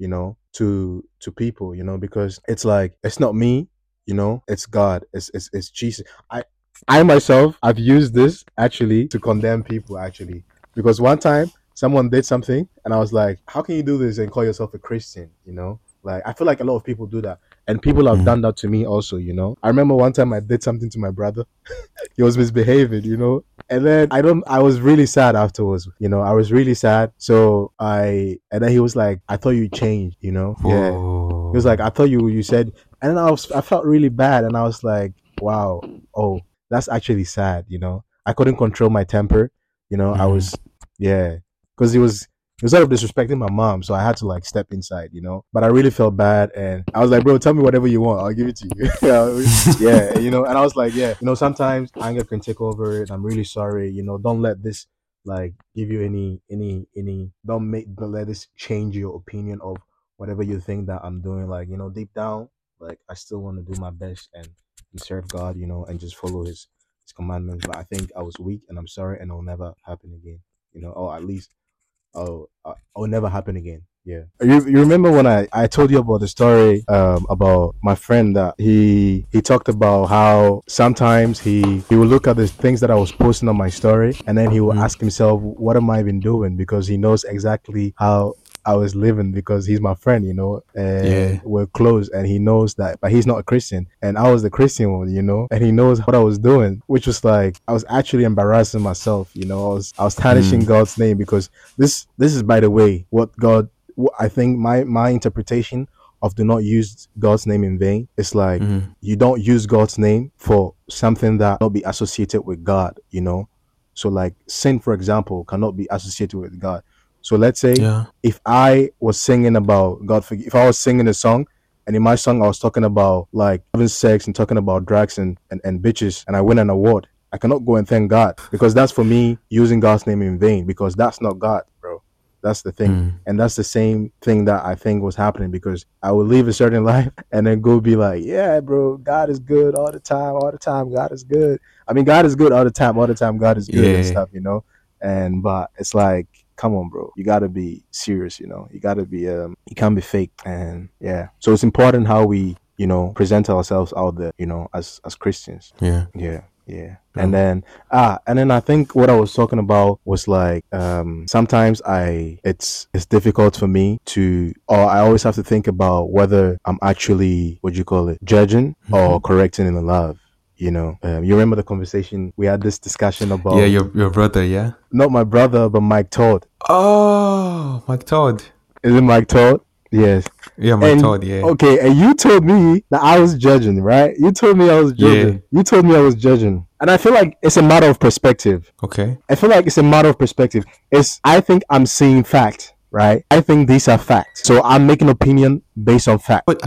to people, because it's like, it's not me, it's God, it's Jesus. I myself, I've used this actually to condemn people actually, because one time someone did something and I was like, how can you do this and call yourself a Christian? Like, I feel like a lot of people do that, and people have done that to me also. I remember one time I did something to my brother. He was misbehaving, and then I was really sad afterwards. I was really sad. And then he was like, I thought you changed, Yeah. He was like, I thought you said, and then I felt really bad, and I was like, wow, oh, that's actually sad. I couldn't control my temper. I was, because he was sort of disrespecting my mom, so I had to like step inside, But I really felt bad, and I was like, bro, tell me whatever you want, I'll give it to you. And I was like, sometimes anger can take over it. I'm really sorry, don't let this like give you don't let this change your opinion of whatever you think that I'm doing. Like, deep down, like, I still want to do my best and serve God, and just follow his commandments. But I think I was weak, and I'm sorry, and it'll never happen again, or at least it'll never happen again. Yeah. You remember when I told you about the story about my friend, that he talked about how sometimes he would look at the things that I was posting on my story, and then he would ask himself, what am I even doing? Because he knows exactly how I was living, because he's my friend, and we're close, and he knows that, but he's not a Christian, and I was the Christian one, and he knows what I was doing, which was like, I was actually embarrassing myself, I was tarnishing God's name, because this is, by the way, I think my interpretation of do not use God's name in vain is like, you don't use God's name for something that not be associated with God, so like sin, for example, cannot be associated with God. So let's say if I was singing about if I was singing a song, and in my song I was talking about like having sex and talking about drugs and bitches, and I win an award, I cannot go and thank God, because that's for me using God's name in vain, because that's not God, bro. That's the thing. And that's the same thing that I think was happening, because I would live a certain life and then go be like, yeah, bro, God is good all the time, God is good. I mean, God is good all the time, God is good and stuff, but it's like, come on, bro, you gotta be serious, you gotta be you can't be fake. And so it's important how we present ourselves out there, as Christians. And then I think what I was talking about was like, sometimes it's difficult for me or I always have to think about whether I'm actually, judging or correcting in love. You remember the conversation we had, this discussion about your brother, not my brother, but Mike Todd. Oh, Mike Todd. Is it Mike Todd? Yes. Yeah, Mike Todd, yeah. Okay, and you told me that I was judging, right? You told me I was judging. You told me I was judging. And I feel like it's a matter of perspective. Okay. I feel like it's a matter of perspective. I think I'm seeing fact, right? I think these are facts. So I'm making opinion based on fact. But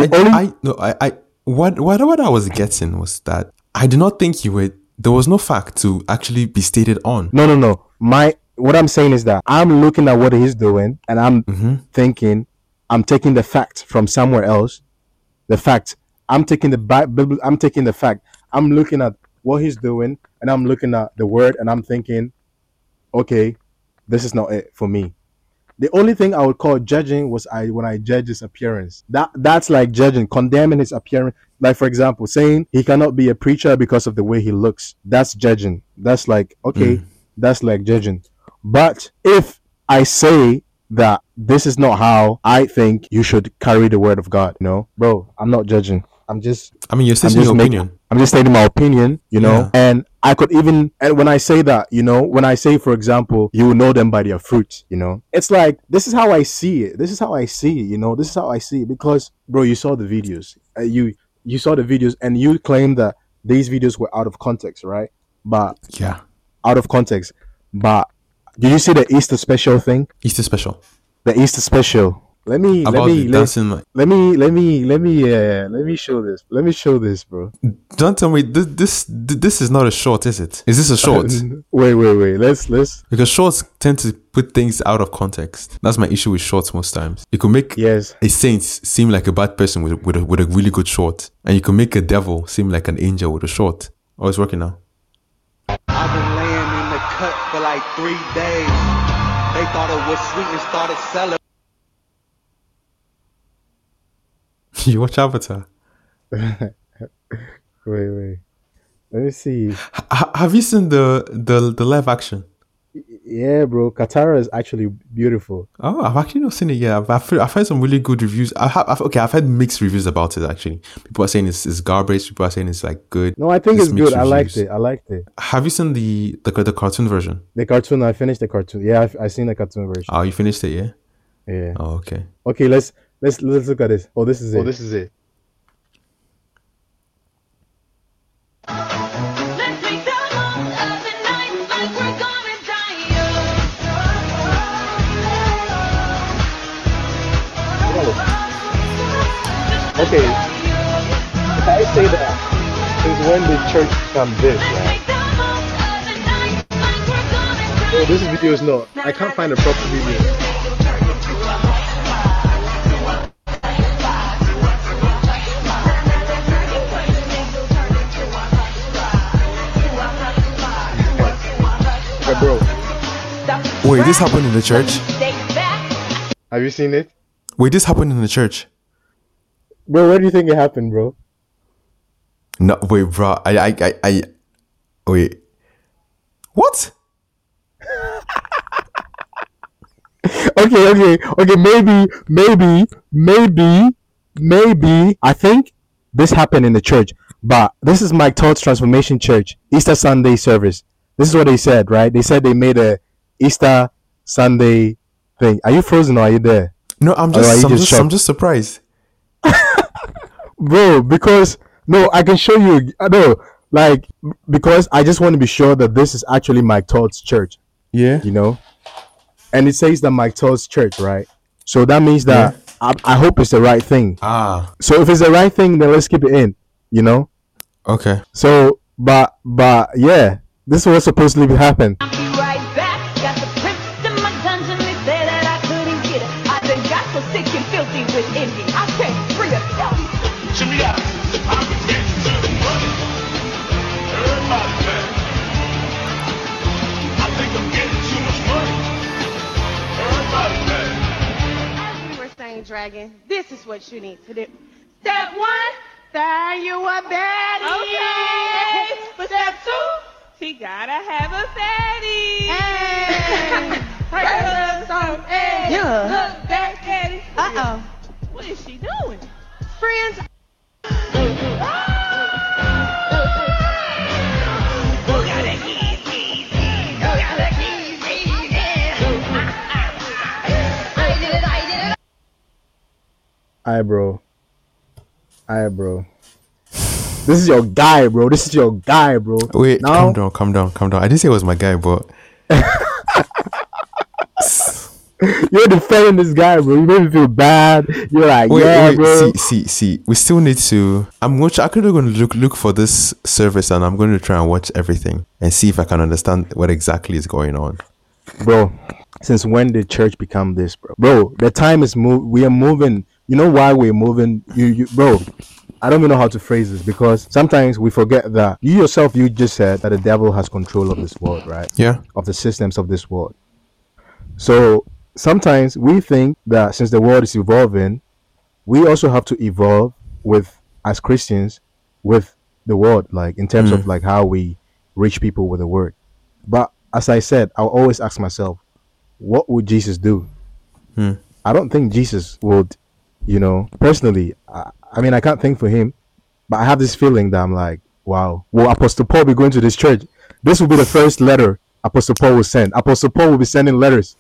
what I was getting was that I do not think there was no fact to actually be stated on. No. What I'm saying is that I'm looking at what he's doing, and I'm thinking, I'm taking the fact from somewhere else, the fact, I'm taking I'm taking the fact. I'm looking at what he's doing, and I'm looking at the word, and I'm thinking, okay, this is not it for me. The only thing I would call judging was I when I judge his appearance. That's like judging, condemning his appearance. Like for example, saying he cannot be a preacher because of the way he looks. That's judging. That's like okay, that's like judging. But if I say that this is not how I think you should carry the word of God, bro, I'm not judging. I mean, you're stating your opinion. I'm just stating my opinion, Yeah. and I could even, and when I say that, when I say, for example, you will know them by their fruit, it's like, this is how I see it. This is how I see it, this is how I see it. Because, bro, you saw the videos. You saw the videos and you claim that these videos were out of context, right? But, Yeah. out of context. But, did you see the Easter special thing? Easter special. The Easter special. Let me Dancing. let me show this. Let me show this, bro. Don't tell me this is not a short, is it? Is this a short? Wait. Let's. Because shorts tend to put things out of context. That's my issue with shorts most times. You can make a saint seem like a bad person with a really good short, and you can make a devil seem like an angel with a short. Oh, it's working now. I've been laying in the cut for like 3 days. They thought it was sweet and started selling. You watch Avatar. Wait. Let me see. Have you seen the live action? Yeah, bro. Katara is actually beautiful. Oh, I've actually not seen it yet. I've heard some really good reviews. I've heard mixed reviews about it actually. People are saying it's garbage. People are saying it's like good. No, I think Just it's good. mixed reviews. I liked it. Have you seen the cartoon version? The cartoon. I finished the cartoon. Yeah, I seen the cartoon version. Oh, you finished it, yeah? Yeah. Oh, okay. Okay, let's look at this. Oh, this is it. Let's make the most of the night like we're gonna die young. Okay. If I say that since when did church become this, right? Oh, this video is not. I can't find a proper video. Bro, Wait, this happened in the church? have you seen it? Wait, this happened in the church? Bro, where do you think it happened, bro? No, wait, bro. I wait. What? Okay. Maybe. I think this happened in the church, but this is Mike Todd's Transformation Church Easter Sunday service. This is what they said, right? They said they made a Easter Sunday thing. Are you frozen or are you there? No, I'm just surprised. Bro, because no, I can show you. No, like because I just want to be sure that this is actually Mike Todd's church. Yeah. And it says that Mike Todd's church, right? So that means that I hope it's the right thing. Ah. So if it's the right thing, then let's keep it in. Okay. So, but yeah, this is what's supposedly happen. I'll be right back. Got the prince in my dungeon. They say that I couldn't get it. I done got so sick and filthy with envy. I can't free a self. Jimmy out. I'm getting to the money. Everybody mad. I think I'm getting too much money. Everybody mad. As we were saying, Dragon, this is what you need to do. Step 1, say you a baddie. Okay. But step 2, he gotta have a fatty. Hey. Hey. Yeah. Look back at it. Uh-oh. What is she doing? Friends, Alright, bro. This is your guy, bro. Wait, Now, calm down. I didn't say it was my guy, but you're defending this guy, bro. You made me feel bad. You're like, wait, bro. see. We still need to. I'm actually going to look for this service, and I'm going to try and watch everything and see if I can understand what exactly is going on. Bro, since when did church become this, bro? Bro, the time is we are moving. You know why we're moving? Bro, I don't even know how to phrase this, because sometimes we forget that you yourself, you just said that the devil has control of this world, right? Yeah. Of the systems of this world. So sometimes we think that since the world is evolving, we also have to evolve with, as Christians, with the world, like in terms of like how we reach people with the word. But as I said, I'll always ask myself, what would Jesus do? I don't think Jesus would, personally, I mean, I can't think for him, but I have this feeling that I'm like, wow, will Apostle Paul be going to this church? This will be the first letter Apostle Paul will send. Apostle Paul will be sending letters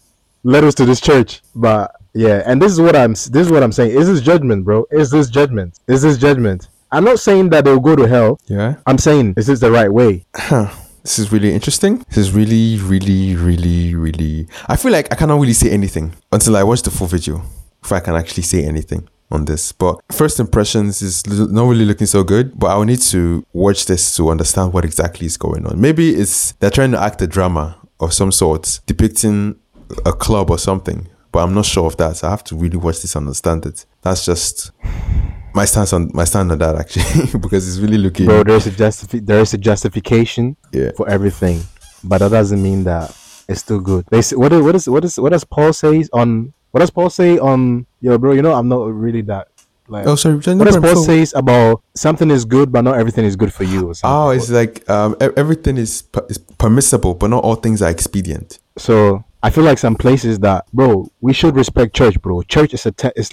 to this church. But yeah, and this is what I'm saying. Is this judgment, bro? Is this judgment? I'm not saying that they'll go to hell. Yeah. I'm saying, is this the right way? This is really interesting. This is really, really, really, really... I feel like I cannot really say anything until I watch the full video before I can actually say anything on this. But first impressions is not really looking so good, but I'll need to watch this to understand what exactly is going on. Maybe they're trying to act a drama of some sort, depicting a club or something, but I'm not sure of that. So I have to really watch this and understand it. That's just... my stand on that, actually, because it's really looking... Bro, there is a justification for everything, but that doesn't mean that it's still good. What does Paul say on... What does Paul say on... Yo, bro, I'm not really that... Like, oh, sorry. What does Paul says about something is good, but not everything is good for you? Or something? Oh, it's like everything is permissible, but not all things are expedient. So I feel like some places that, bro, we should respect church, bro. Church is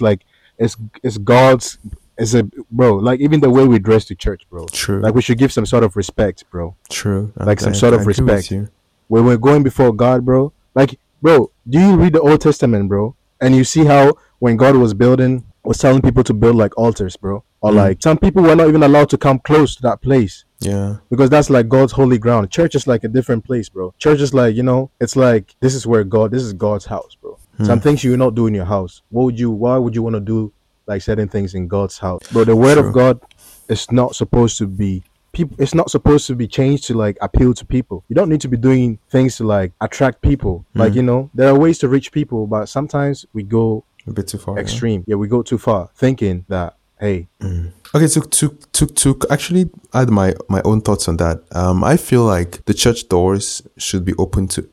it's God's... bro, like even the way we dress to church, bro. True. Like we should give some sort of respect, bro. True. Like some sort of respect. When we're going before God, bro. Like, bro, do you read the Old Testament, bro? And you see how when God was telling people to build like altars, bro. Or like some people were not even allowed to come close to that place. Yeah. Because that's like God's holy ground. Church is like a different place, bro. Church is like, it's like this is God's house, bro. Some things you will not do in your house. Why would you want to do like certain things in God's house? But the word of God is not supposed to be it's not supposed to be changed to like appeal to people. You don't need to be doing things to like attract people. Like, there are ways to reach people, but sometimes we go a bit too far. Extreme. Yeah, we go too far thinking that, hey. Okay, to actually add my own thoughts on that. I feel like the church doors should be open to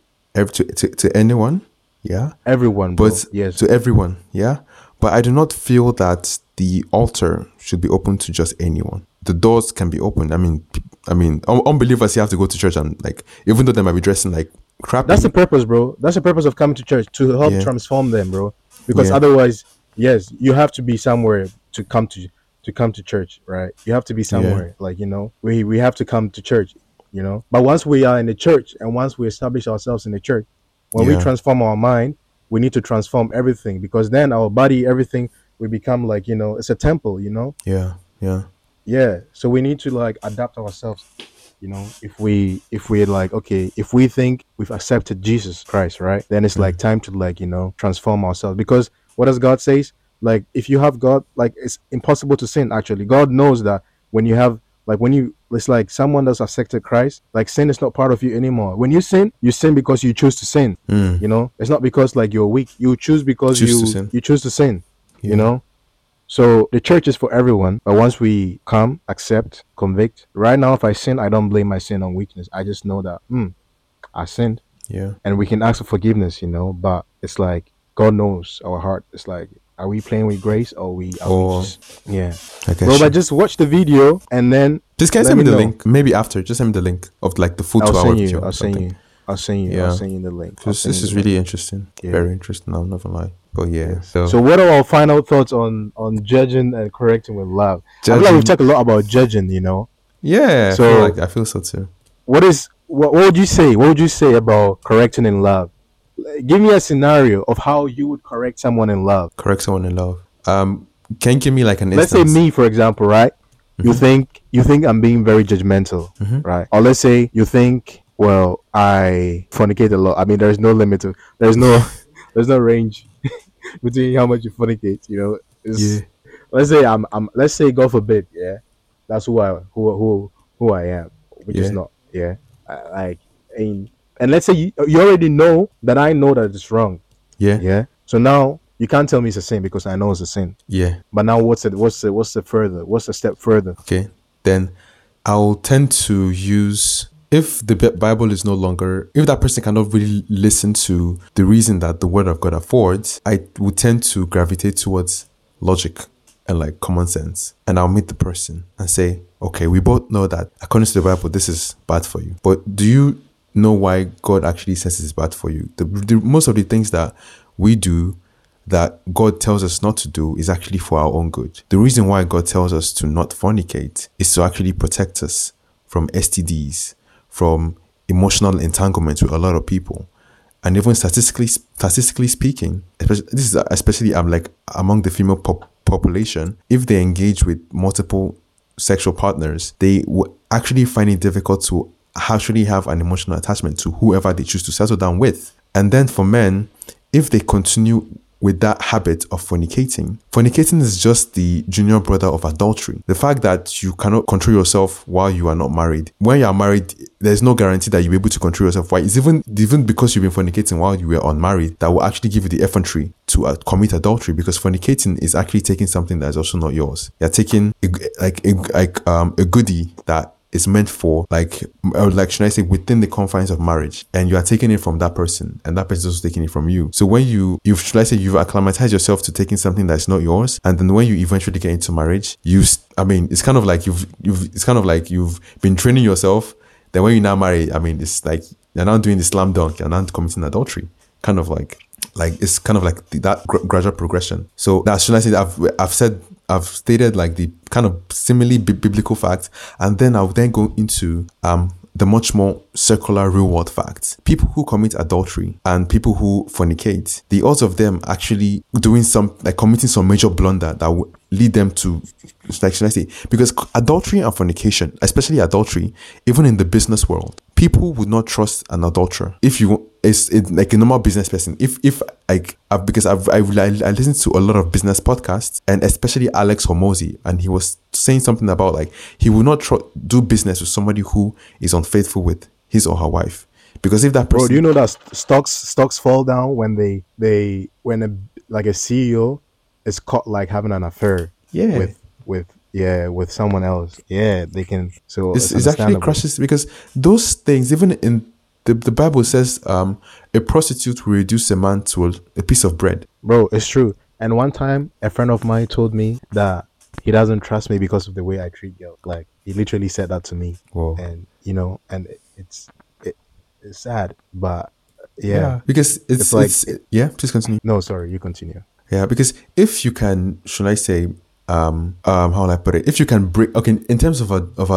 anyone. Yeah. Everyone, bro. But yes. To everyone, yeah. But I do not feel that the altar should be open to just anyone. The doors can be open. I mean, unbelievers, you have to go to church and like, even though they might be dressing like crap. That's the purpose, bro. That's the purpose of coming to church, to help transform them, bro. Because otherwise, yes, you have to be somewhere to come to church, right? You have to be somewhere, like we have to come to church, But once we are in the church and once we establish ourselves in the church, when we transform our mind, we need to transform everything, because then our body, everything will become like, it's a temple, Yeah. So we need to like adapt ourselves, if we're like, okay, if we think we've accepted Jesus Christ, right? Then it's like time to like, transform ourselves, because what does God says? Like, if you have God, like it's impossible to sin. Actually, God knows that it's like someone that's accepted Christ, like sin is not part of you anymore. When you sin because you choose to sin. It's not because like you're weak. You choose because you choose to sin. So the church is for everyone, but once we come, accept, convict. Right now, if I sin, I don't blame my sin on weakness. I just know that I sinned. Yeah. And we can ask for forgiveness, but it's like God knows our heart. It's like, are we playing with grace or we yeah. Okay. Bro, but just watch the video and then just send me the link. Maybe after, just send me the link of like the full 2-hour video. I'll send you the link. This is really interesting. Yeah. Very interesting. I'm not gonna lie. But yeah. So what are our final thoughts on judging and correcting with love? I feel like we've talked a lot about judging, Yeah. So I feel so too. What would you say? What would you say about correcting in love? Give me a scenario of how you would correct someone in love. Correct someone in love. Can you give me like an instance? Let's say me, for example, right? Mm-hmm. You think I'm being very judgmental, right? Or let's say you think, well, I fornicate a lot. I mean, there's no limit to, there's no range between how much you fornicate. Let's say let's say, God forbid, that's who I am, which is not, and let's say you already know that I know that it's wrong. Yeah. So now You can't tell me it's a sin because I know it's a sin. Yeah. But now what's the step further? Okay. Then I'll tend to use, if the Bible is no longer, if that person cannot really listen to the reason that the Word of God affords, I would tend to gravitate towards logic and like common sense. And I'll meet the person and say, okay, we both know that according to the Bible, this is bad for you. But do you know why God actually says it's bad for you? Most of the things that we do that God tells us not to do is actually for our own good. The reason why God tells us to not fornicate is to actually protect us from STDs, from emotional entanglements with a lot of people. And even statistically speaking, especially like among the female population, if they engage with multiple sexual partners, they will actually find it difficult to actually have an emotional attachment to whoever they choose to settle down with. And then for men, if they continue with that habit of fornicating is just the junior brother of adultery. The fact that you cannot control yourself while you are not married. When you are married, there's no guarantee that you'll be able to control yourself. Why? It's even because you've been fornicating while you were unmarried, that will actually give you the effrontery to commit adultery, because fornicating is actually taking something that is also not yours. You're taking a goodie that is meant for, should I say, within the confines of marriage, and you are taking it from that person, and that person is also taking it from you. So when you've acclimatized yourself to taking something that's not yours, and then when you eventually get into marriage, it's kind of like you've been training yourself. Then when you now marry, it's like you're now doing the slam dunk, you're now committing adultery. Kind of like it's kind of like that gradual progression. So that, should I say, that I've stated like the kind of similarly biblical facts, and then I'll then go into the much more circular real world facts. People who commit adultery and people who fornicate, the odds of them actually committing some major blunder that will lead them to, should I say, because adultery and fornication, especially adultery, even in the business world, people would not trust an adulterer. It's like a normal business person. Because I listened to a lot of business podcasts, and especially Alex Hormozy, and he was saying something about like he will not do business with somebody who is unfaithful with his or her wife, because if that person, bro, do you know that stocks fall down when when a CEO is caught like having an affair with someone else? Yeah, they can. So it's actually crushes, because those things, even in the Bible says a prostitute will reduce a man to a piece of bread. Bro, it's true. And one time a friend of mine told me that he doesn't trust me because of the way I treat girls. Like, he literally said that to me. Whoa. And it's sad, but yeah. Because it's please continue. No, sorry, you continue. Yeah, because if you can, should I say, how will I put it? If you can break, okay, in terms of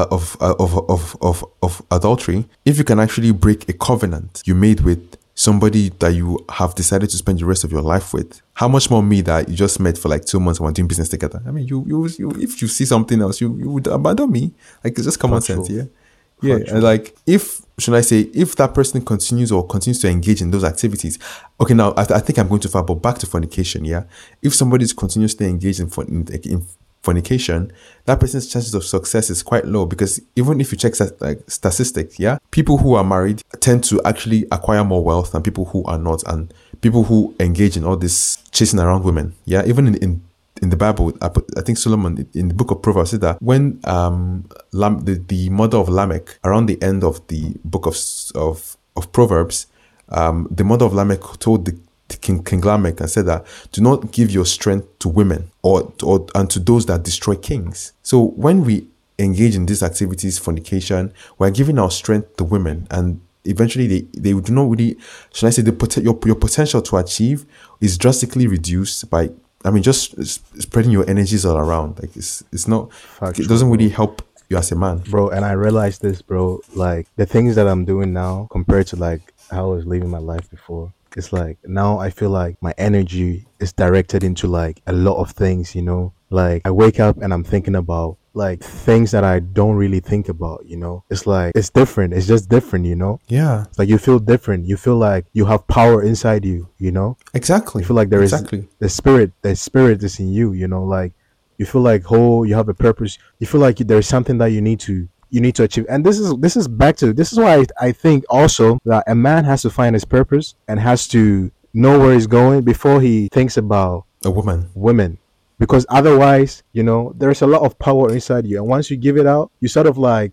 adultery, if you can actually break a covenant you made with somebody that you have decided to spend the rest of your life with, how much more me that you just met for like 2 months and we're doing business together? I mean, you if you see something else, you would abandon me. Like, it's just common sense, yeah. Yeah, and like, if that person continues to engage in those activities, okay, now I think I'm going too far, but back to fornication, yeah. If somebody is continuously engaged in fornication, that person's chances of success is quite low, because even if you check statistics, yeah, people who are married tend to actually acquire more wealth than people who are not, and people who engage in all this chasing around women, yeah. Even in the Bible, I think Solomon in the book of Proverbs said that when the mother of Lamech, around the end of the book of Proverbs, the mother of Lamech told the King Lamech and said that, do not give your strength to women and to those that destroy kings. So when we engage in these activities, fornication, we're giving our strength to women, and eventually they do not really, should I say, your potential to achieve is drastically reduced by, just spreading your energies all around. Like, it's not, it doesn't really help you as a man, bro. And I realized this, bro, like the things that I'm doing now compared to like how I was living my life before, it's like now I feel like my energy is directed into like a lot of things, like I wake up and I'm thinking about like things that I don't really think about, it's like, it's different. It's just different, Yeah. It's like you feel different. You feel like you have power inside you, Exactly. You feel like there is the spirit is in you, like you feel like you have a purpose. You feel like there's something that you need to achieve. And this is why I think also that a man has to find his purpose and has to know where he's going before he thinks about A woman. women. Because otherwise, there's a lot of power inside you. And once you give it out, you sort of like,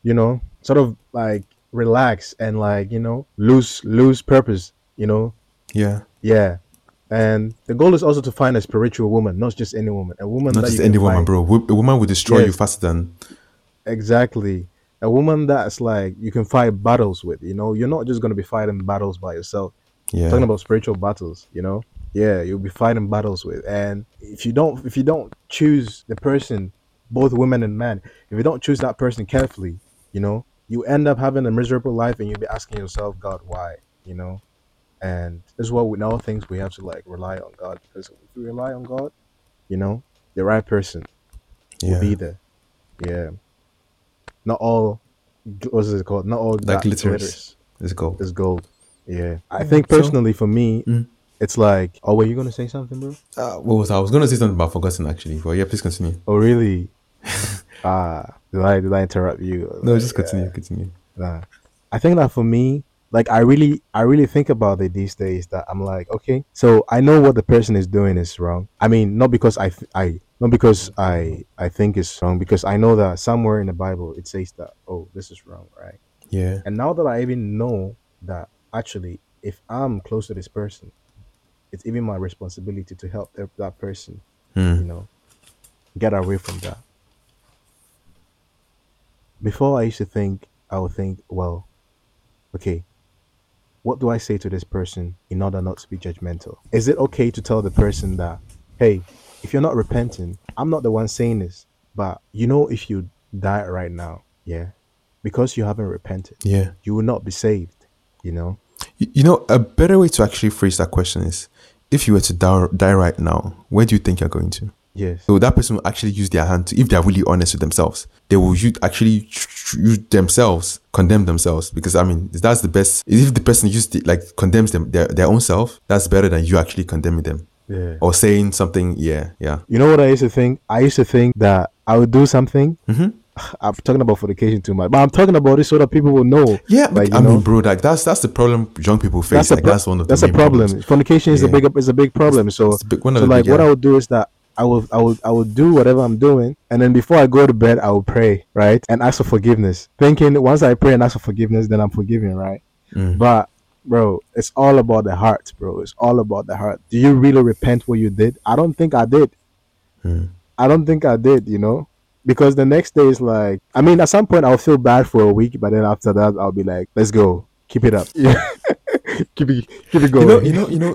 relax and like, lose purpose, Yeah. Yeah. And the goal is also to find a spiritual woman, not just any woman. A woman Not that just you can any woman, find. bro. A woman will destroy you Yes. faster than. Exactly. A woman that's like you can fight battles with, You're not just gonna be fighting battles by yourself. Yeah. Talking about spiritual battles, Yeah, you'll be fighting battles with. And if you don't choose the person, both women and men, if you don't choose that person carefully, you end up having a miserable life and you'll be asking yourself, God, why? And this is what we know things we have to like rely on God, because if we rely on God, the right person will Yeah. be there. Yeah. Not all what's it called? Not all Like that glitters. Let's go. is gold. Yeah. I Yeah, think so- personally for me, Mm. it's like, oh, were you gonna say something, bro? What was I was gonna say something about forgotten actually, but yeah, please continue. Oh, really? Did I interrupt you? No, just continue. Continue. Nah. I think that for me, like I really think about it these days. That I'm like, okay, so I know what the person is doing is wrong. I mean, not because I think it's wrong, because I know that somewhere in the Bible it says that, oh, this is wrong, right? Yeah. And now that I even know that actually, if I'm close to this person, it's even my responsibility to help that person, Hmm. get away from that. Before I used to think, I would think, well, okay, what do I say to this person in order not to be judgmental? Is it okay to tell the person that, hey, if you're not repenting, I'm not the one saying this, but if you die right now, yeah, because you haven't repented, Yeah. you will not be saved, you know? A better way to actually phrase that question is, if you were to die right now, where do you think you're going to? Yes. So that person will actually use their hand to, if they're really honest with themselves, they will actually use themselves, condemn themselves. Because I mean, that's the best. If the person condemns them their own self, that's better than you actually condemning them Yeah. or saying something. Yeah. You know what I used to think? I used to think that I would do something. Mm-hmm. I'm talking about fornication too much, but I'm talking about it so that people will know. Yeah, like, I mean, bro, like that's the problem young people face. That's one of the that's a main problem. problems. Fornication is Yeah. a big problem. So, It's one of so the like, big- what yeah. I would do is that I would do whatever I'm doing, and then before I go to bed, I will pray, right, and ask for forgiveness, thinking once I pray and ask for forgiveness, then I'm forgiven, right? Mm. But bro, it's all about the heart, bro. It's all about the heart. Do you really repent what you did? I don't think I did. Mm. I don't think I did, because the next day is like, I mean, at some point I'll feel bad for a week, but then after that I'll be like, let's go, keep it up, keep it going.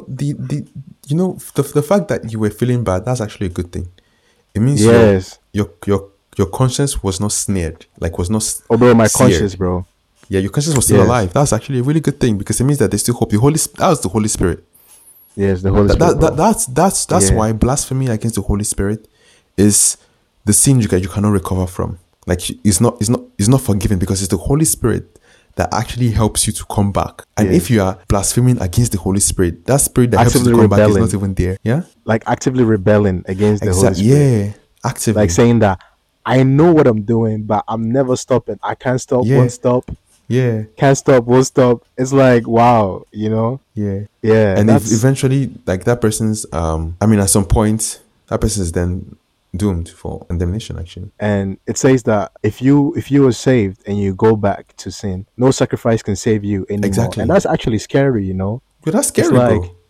The fact that you were feeling bad, that's actually a good thing. It means Yes. your conscience was not snared, was not. Oh, bro, my seared. conscience, bro. Yeah, your conscience was still Yes. alive. That's actually a really good thing because it means that they still hope. That was the Holy Spirit. Yes, the Holy Spirit. bro. That's Yeah. why blasphemy against the Holy Spirit is the sin you cannot recover from. Like it's not forgiven because it's the Holy Spirit that actually helps you to come back. And Yes. if you are blaspheming against the Holy Spirit, that spirit that helps you to Actively come back is rebelling. not even there. Yeah, Like actively rebelling against the Holy exactly. Spirit. Yeah, actively. Like saying that I know what I'm doing, but I'm never stopping. I can't stop, Yeah. won't stop. Yeah, Can't stop, won't stop. It's like, wow, yeah. Yeah. And if that's- eventually, that person's, at some point, that person is then doomed for condemnation. Actually, and it says that if you are saved and you go back to sin, no sacrifice can save you anymore. Exactly. And that's actually scary, but that's scary, like- bro.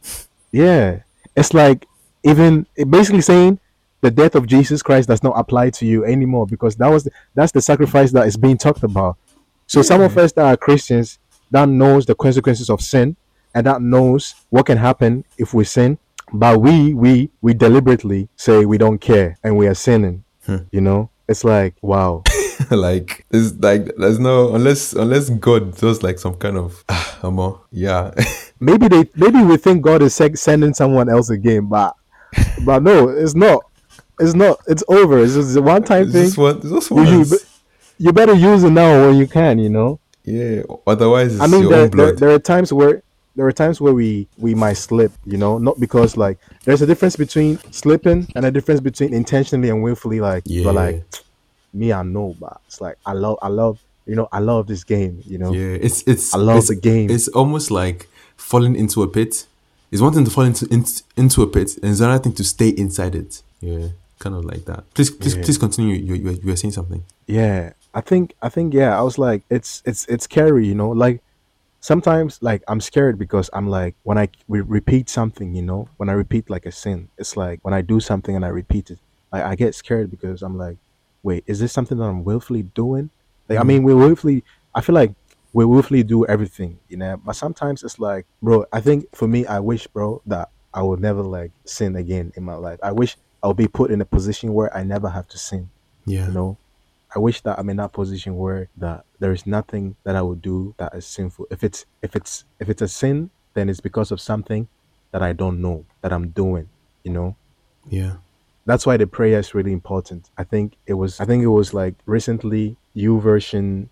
Yeah. It's like basically saying the death of Jesus Christ does not apply to you anymore, because that's the sacrifice that is being talked about. So some of us that are Christians that knows the consequences of sin and that knows what can happen if we sin, but we deliberately say we don't care and we are sinning. It's like, wow. It's like there's no unless God does some kind of yeah. Maybe we think God is sending someone else again, but no, it's not. It's over. It's just a one-time It's thing. just You, once. you better use it now when you can. Yeah. Otherwise, it's I mean, your there, own blood. there are times where we might slip. Not because there's a difference between slipping and a difference between intentionally and willfully. Yeah. But me, I know, but it's like I love I love this game. Yeah. It's I love it's- the game. It's almost like falling into a pit It's one thing to fall into a pit, and it's another thing to stay inside it. Yeah, kind of like that. Please continue. You were saying something. Yeah, I think yeah. I was like, it's scary, you know. Like sometimes, like I'm scared because I'm like when we repeat something, you know, when I repeat like a sin, it's like when I do something and I repeat it, I get scared because I'm like, wait, is this something that I'm willfully doing? Like I mean, we willfully. I feel like we willfully do everything, you know. But sometimes it's like, bro, I think for me, I wish, bro, that I would never like sin again in my life. I wish I would be put in a position where I never have to sin. Yeah. You know, I wish that I'm in that position where that there is nothing that I would do that is sinful. If it's a sin, then it's because of something that I don't know that I'm doing. You know. Yeah. That's why the prayer is really important. I think it was like recently YouVersion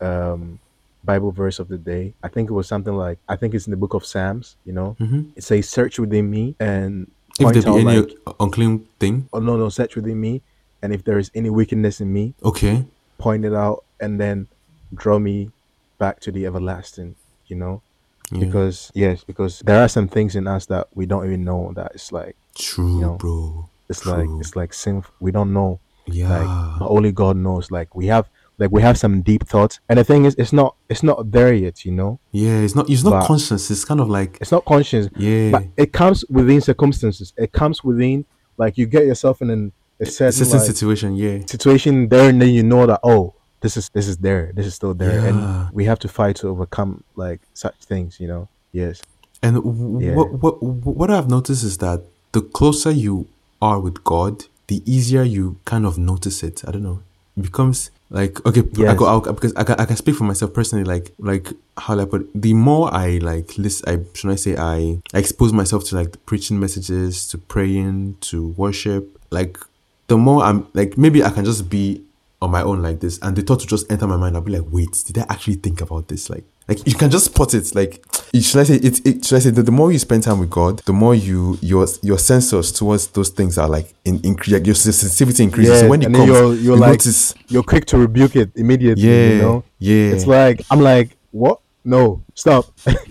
Bible verse of the day. I think it was something like, I think it's in the book of Psalms, you know. It says, search within me and If point there out be any like, unclean thing. oh no, search within me. And if there is any wickedness in me, Okay. point it out and then draw me back to the everlasting, you know. Yeah. Because there are some things in us that we don't even know that it's like, True, you know, bro. it's True. like sin. We don't know. Yeah. Like, but only God knows. Like we have some deep thoughts, and the thing is, it's not there yet, you know. Yeah, it's not But conscious. It's kind of like, it's not conscious. yeah, But it comes within circumstances. It comes within, like, you get yourself in a certain like, situation. Yeah. situation there, and then you know that, oh, this is there. This is still there, Yeah. and we have to fight to overcome like such things, you know. Yes. And Yeah. what I've noticed is that the closer you are with God, the easier you kind of notice it. I don't know. It becomes like, okay, Yes. because I can speak for myself personally. Like how I put it, the more I like listen, I expose myself to like the preaching messages, to praying, to worship. Like the more I'm like, maybe I can just be on my own like this, and the thought to just enter my mind. I'll be like, wait, did I actually think about this? Like you can just spot it. Like, should I say that the more you spend time with God, the more your sensors towards those things are like like your sensitivity increases. Yeah, So when it and comes, then you're you like, notice. you're quick to rebuke it immediately. Yeah, You know. yeah. It's like, I'm like, what? No, stop.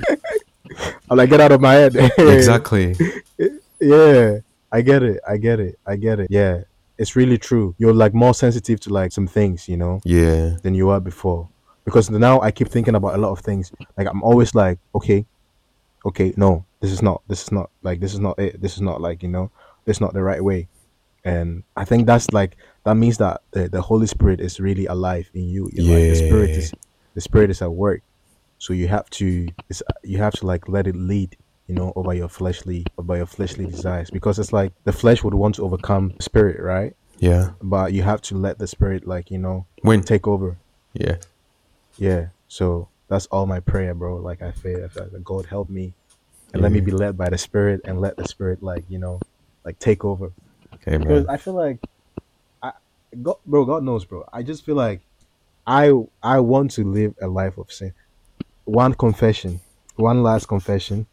I'm like, get out of my head. Exactly. Yeah, I get it. Yeah, it's really true. You're like more sensitive to like some things, you know, Yeah. than you were before. Because now I keep thinking about a lot of things. Like I'm always like, okay, no, this is not like, this is not it. This is not like, you know, this is not the right way. And I think that means that the Holy Spirit is really alive in you. You're like, the spirit is at work. So you have to like let it lead, you know, over your fleshly desires, because it's like the flesh would want to overcome the spirit, right? Yeah. But you have to let the spirit, like, you know, When? take over. Yeah. Yeah. So that's all my prayer, bro. Like I feel that God help me and let me be led by the spirit, and let the spirit, like, you know, like take over. Okay, Because man. I feel like God knows, bro. I just feel like I want to live a life of sin. One last confession.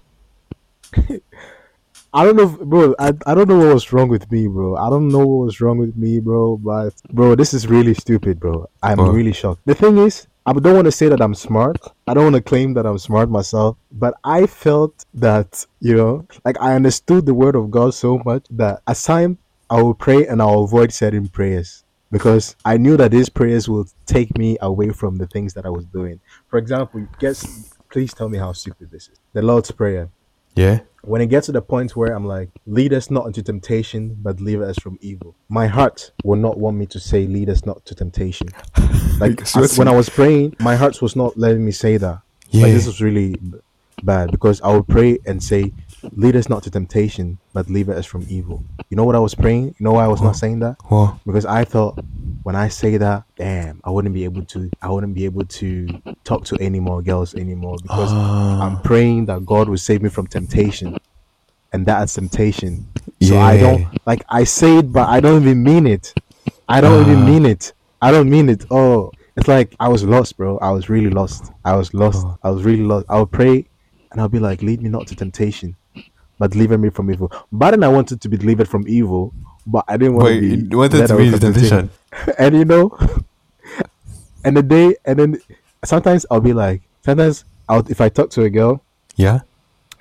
I don't know, bro. I don't know what was wrong with me, bro. I don't know what was wrong with me, bro. But bro, this is really stupid, bro. I'm Oh. really shocked. The thing is, I don't want to say that I'm smart. I don't want to claim that I'm smart myself. But I felt that, you know, like I understood the word of God so much that at times I will pray and I'll avoid certain prayers, because I knew that these prayers will take me away from the things that I was doing. For example, please tell me how stupid this is. The Lord's Prayer. Yeah. When it gets to the point where I'm like, lead us not into temptation, but deliver us from evil, my heart will not want me to say, lead us not to temptation. Like when I was praying, my heart was not letting me say that. Yeah. Like, this was really bad, because I would pray and say, lead us not to temptation, but deliver us from evil. You know what I was praying? You know why I was not saying that? What? Because I thought, when I say that, damn, I wouldn't be able to talk to any more girls anymore, because I'm praying that God will save me from temptation, and that's temptation. So I don't, like, I say it, but I don't even mean it. I don't mean it. Oh, it's like I was lost, bro. I was really lost. I was really lost. I would pray and I'll be like, lead me not to temptation, but deliver me from evil. But then I wanted to be delivered from evil, but I didn't want to be. You wanted to be in the temptation. And you know, and then sometimes I'll be like, if I talk to a girl Yeah.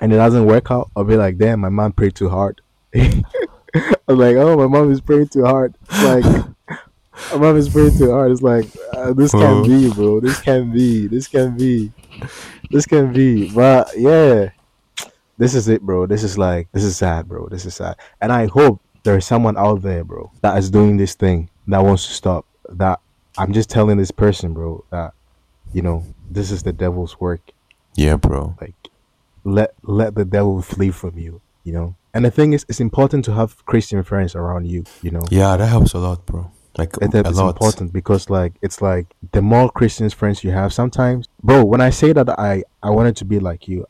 and it doesn't work out, I'll be like, damn, my mom prayed too hard. I'm like, oh, my mom is praying too hard. It's like, my mom is praying too hard. It's like, this can't be, bro. This can't be. This can't be. This can be. But yeah, this is it, bro. This is sad, bro. This is sad. And I hope there is someone out there, bro, that is doing this thing that wants to stop. That I'm just telling this person, bro, that, this is the devil's work. Yeah, bro. Like, let the devil flee from you, And the thing is, it's important to have Christian friends around you, Yeah, that helps a lot, bro. Like It's a lot. important because it's like the more Christian friends you have, sometimes, bro. When I say that I wanted to be like you,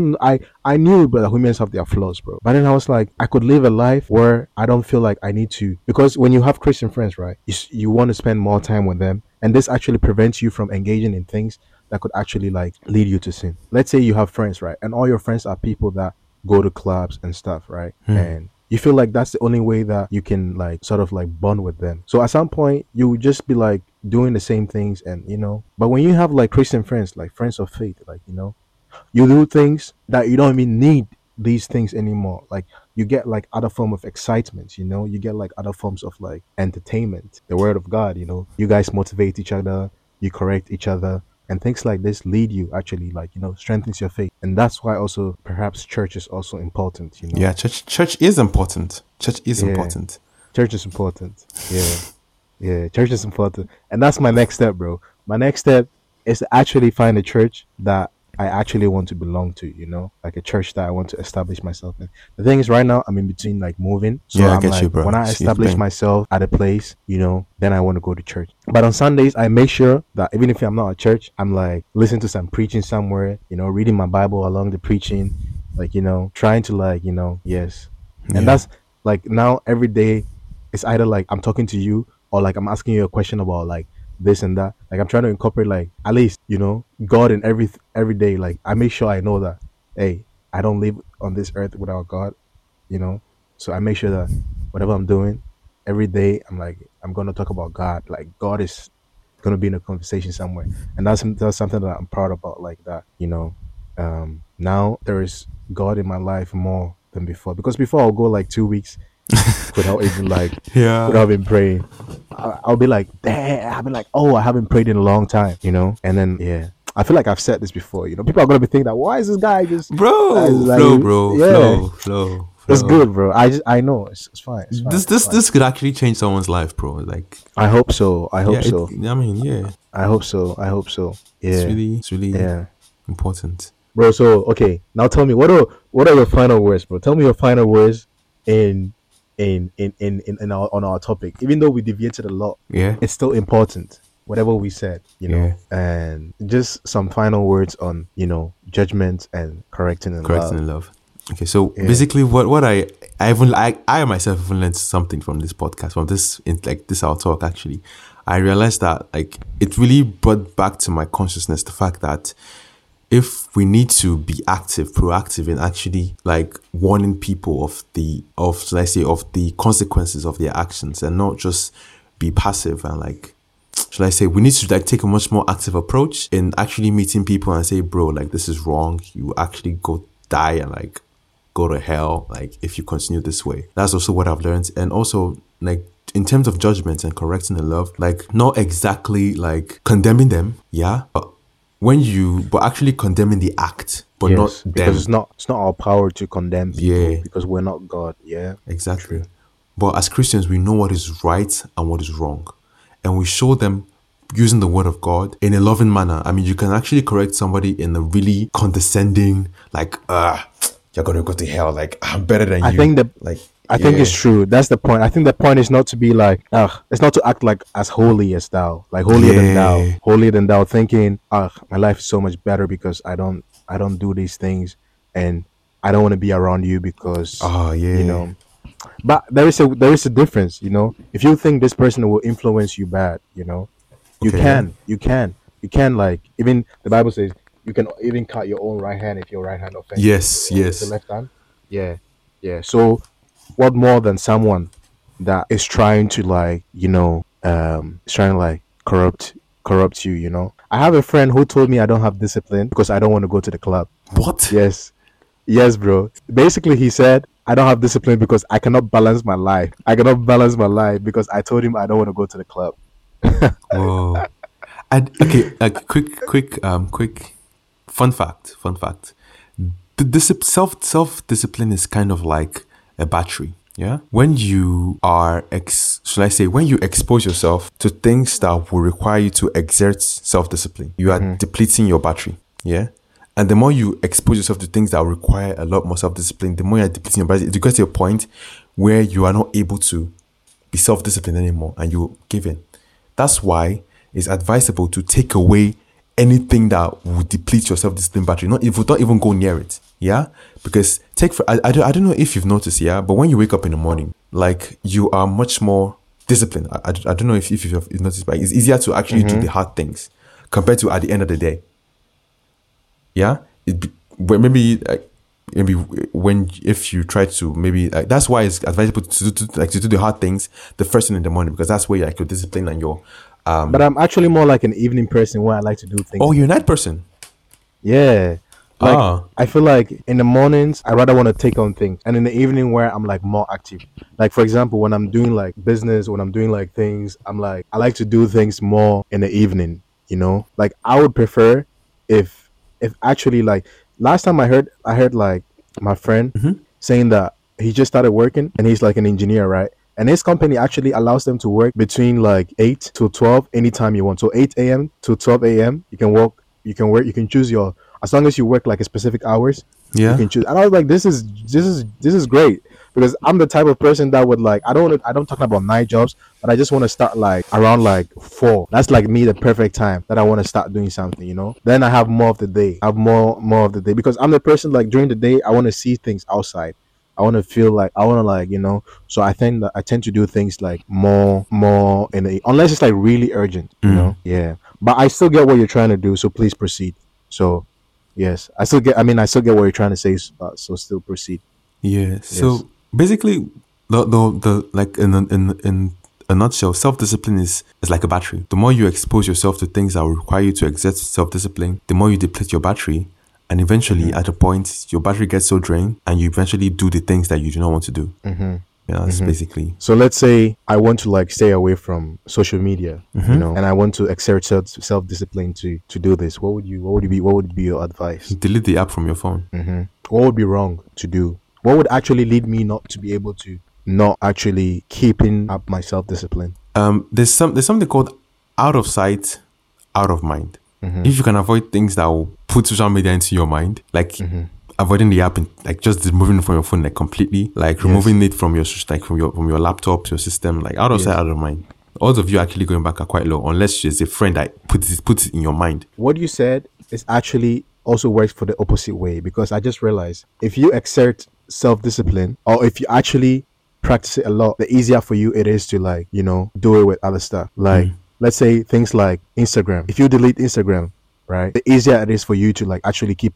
I knew that humans have their flaws, bro. But then I was like, I could live a life where I don't feel like I need to, because when you have Christian friends, right, you want to spend more time with them, and this actually prevents you from engaging in things that could actually like lead you to sin. Let's say you have friends, right, and all your friends are people that go to clubs and stuff, right, and you feel like that's the only way that you can like sort of like bond with them. So at some point you would just be like doing the same things, and but when you have like Christian friends, like friends of faith, like you do things that you don't even need these things anymore. Like you get like other form of excitement, you get like other forms of like entertainment, the word of God, you guys motivate each other, you correct each other, and things like this lead you actually like strengthens your faith. And that's why also perhaps church is also important. Yeah, church is important. Church is important. Church is important. Yeah, church is important. And that's my next step, bro. My next step is to actually find a church that I actually want to belong to, like a church that I want to establish myself in. The thing is, right now I'm in between like moving. So Yeah, I I'm get like, you, bro. when I See, establish thing. myself at a place, then I want to go to church. But on Sundays, I make sure that even if I'm not at church, I'm like listening to some preaching somewhere, reading my Bible along the preaching, like, trying to like, yes. And Yeah. that's like now every day, it's either like I'm talking to you or like I'm asking you a question about like this and that. Like I'm trying to incorporate like at least God in every day. Like I make sure I know that, hey, I don't live on this earth without God, so I make sure that whatever I'm doing every day, I'm like, I'm gonna talk about God. Like God is gonna be in a conversation somewhere, and that's something that I'm proud about. Like that, now there is God in my life more than before, because before I'll go like 2 weeks without even like Yeah. without even praying. I'll be like, damn, I'll be like, oh, I haven't prayed in a long time, and then I feel like I've said this before, people are gonna be thinking that, why is this guy just Bro, like, flow, bro. yeah. Flow. It's good, bro. I know it's fine. It's fine. This could actually change someone's life, bro. Like, I hope so. I hope so. I mean, yeah. I hope so. Yeah. It's really Yeah. important. Bro, so okay, now tell me, what are your final words, bro? Tell me your final words in on our topic. Even though we deviated a lot, Yeah. it's still important. Whatever we said, Yeah. and just some final words on judgment and correcting and Correcting love. in love. Okay, so basically, what I myself even learned something from this podcast, from this our talk. Actually, I realized that like it really brought back to my consciousness the fact that if we need to be proactive in actually like warning people of the consequences of their actions, and not just be passive and like, should I say, we need to like take a much more active approach in actually meeting people and say, bro, like this is wrong. You actually go die and like go to hell, like if you continue this way. That's also what I've learned. And also like in terms of judgment and correcting the love, like not exactly like condemning them, but actually condemning the act, but Yes, not them. because it's not our power to condemn people, Yeah. because we're not God. Yeah, Exactly. But as Christians, we know what is right and what is wrong. And we show them using the word of God in a loving manner. I mean, you can actually correct somebody in a really condescending, like, you're going to go to hell. Like, I'm better than you. I think I think it's true. That's the point. I think the point is not to be like, it's not to act like as holy as thou, like holier than thou, thinking, my life is so much better because I don't do these things, and I don't want to be around you because, But there is a difference, If you think this person will influence you bad, you can like, even the Bible says you can even cut your own right hand if your right hand offends Yes, you, yes. the left hand. Yeah. So what more than someone that is trying to like, trying to like corrupt you, I have a friend who told me I don't have discipline because I don't want to go to the club. What? Yes. Yes, bro. Basically, he said, I don't have discipline because I cannot balance my life. I cannot balance my life because I told him I don't want to go to the club. Whoa. Okay, quick fun fact. The self discipline is kind of like a battery. Yeah. When you are should I say when you expose yourself to things that will require you to exert self discipline, you are depleting your battery. Yeah. And the more you expose yourself to things that require a lot more self discipline, the more you're depleting your battery. It gets to a point where you are not able to be self disciplined anymore, and you give in. That's why it's advisable to take away anything that would deplete your self-discipline battery. Not if you don't even go near it. Yeah, because I don't know if you've noticed. Yeah, but when you wake up in the morning, like you are much more disciplined. I don't know if you've noticed, but it's easier to actually do the hard things compared to at the end of the day. Yeah, maybe when if you try to that's why it's advisable to do the hard things the first thing in the morning, because that's where you're discipline and your But I'm actually more like an evening person where I like to do things. Oh, you're a night person. Yeah. Like I feel like in the mornings I rather want to take on things, and in the evening where I'm like more active. Like for example, when I'm doing like business, when I'm doing like things, I like to do things more in the evening, you know? Like I would prefer if actually like last time I heard like my friend saying that he just started working and he's like an engineer, right? And his company actually allows them to work between like 8 to 12 anytime you want. So 8 a.m. to 12 a.m. you can choose your, as long as you work like a specific hours, you can choose. And I was like, this is great, because I'm the type of person that would like, I don't talk about night jobs, but I just want to start like around like 4. That's like me, the perfect time that I want to start doing something, you know? Then I have more of the day. More of the day, because I'm the person like during the day I want to see things outside. I want to feel like you know. So I think that I tend to do things like more in the, unless it's like really urgent, you know. Yeah, but I still get what you're trying to do. So please proceed. So yes, I still get what you're trying to say. So still proceed. Yeah. So basically, the like in a nutshell, self discipline is like a battery. The more you expose yourself to things that will require you to exert self discipline, the more you deplete your battery. And eventually, at a point, your battery gets so drained, and you eventually do the things that you do not want to do. Yeah, that's basically. So let's say I want to like stay away from social media, you know, and I want to exert self discipline to do this. What would be your advice? Delete the app from your phone. What would be wrong to do? What would actually lead me not to be able to not actually keeping up my self discipline? There's something called out of sight, out of mind. If you can avoid things that will put social media into your mind, like avoiding the app and like just removing it from your phone like completely, like removing it from your from your laptop, your system, like out of sight, out of mind. Odds of you actually going back are quite low, unless there's a friend that puts it in your mind. What you said is actually also works for the opposite way, because I just realized if you exert self-discipline, or if you actually practice it a lot, the easier for you it is to like, you know, do it with other stuff. Like let's say things like Instagram. If you delete Instagram, right, the easier it is for you to like actually keep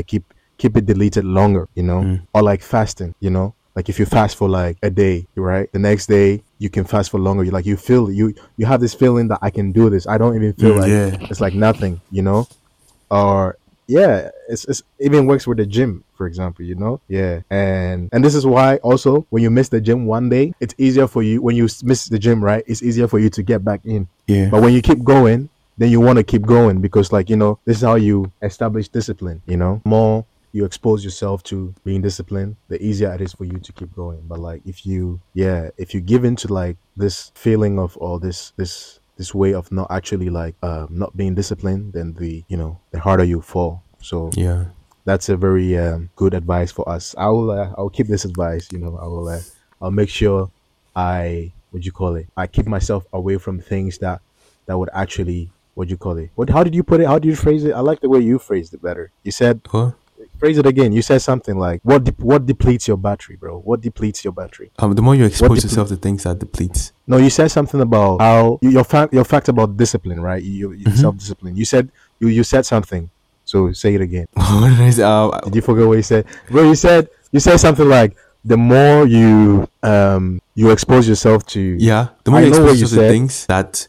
it deleted longer, you know. Or like fasting, you know, like if you fast for like a day, right, the next day you can fast for longer. You feel you have this feeling that I can do this. I don't even feel like it's like nothing, you know. Or it's even works with the gym, for example, you know. And this is why also when you miss the gym one day, it's easier for you. When you miss the gym, right, it's easier for you to get back in. But when you keep going, then you want to keep going, because like, you know, this is how you establish discipline, you know. More you expose yourself to being disciplined, the easier it is for you to keep going. But like if you give into like this feeling of, or this way of not actually like not being disciplined, then the harder you fall. So that's a very good advice for us. I'll keep this advice, you know. I'll make sure I keep myself away from things that would actually, how did you put it? How did you phrase it? I like the way you phrased it better. You said, phrase it again. You said something like, what depletes your battery, bro? What depletes your battery? The more you expose yourself to things that depletes. No, you said something about how your fact about discipline, right? Self-discipline. You said you said something. So say it again. What did I say? Did you forget what you said, bro? You said something like, the more you expose yourself to, the more you expose yourself to things that will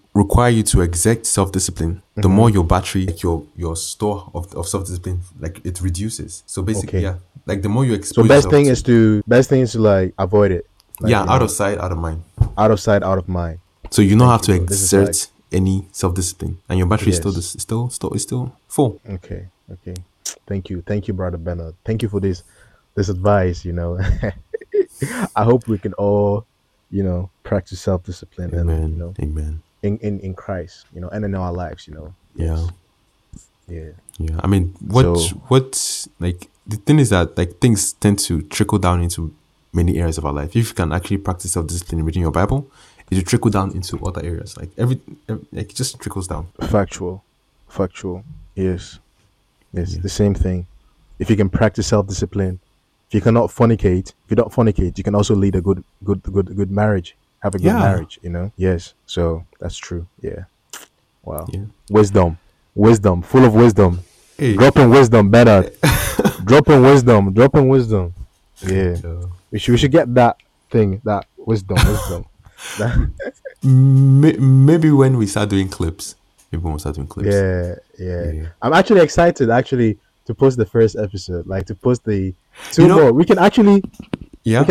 require you to exert self-discipline, the more your battery, like your store of self-discipline, like it reduces. So basically, Okay. yeah, like the more you So expose best yourself thing to- is to like avoid it. Like, yeah, you out know, of sight, out of mind. out of sight, out of mind. So you don't have to you, bro. This is exert any self-discipline, and your battery Yes. is still full. Okay. Thank you, brother Bernard. Thank you for this advice. You know, I hope we can all, you know, practice self-discipline and, Amen. you know, Amen. in Christ, you know, and in our lives, you know. Yeah. Yeah. Yeah. I mean, what like the thing is that like things tend to trickle down into many areas of our life. If you can actually practice self-discipline in reading your Bible, it will trickle down into other areas. Like like it just trickles down. Factual. Yes. Yeah. The same thing. If you can practice self-discipline, if you don't fornicate, you can also lead a good marriage. Have a good Yeah. marriage, you know. Yes. So that's true. Yeah. Wow. Yeah. Wisdom, full of wisdom. Hey. Dropping wisdom, better. dropping wisdom. Yeah. We should get that thing, that wisdom. That- Maybe when we start doing clips. yeah. Yeah. I'm actually excited to post the first episode, like to post the two You know- more. We can actually Yeah.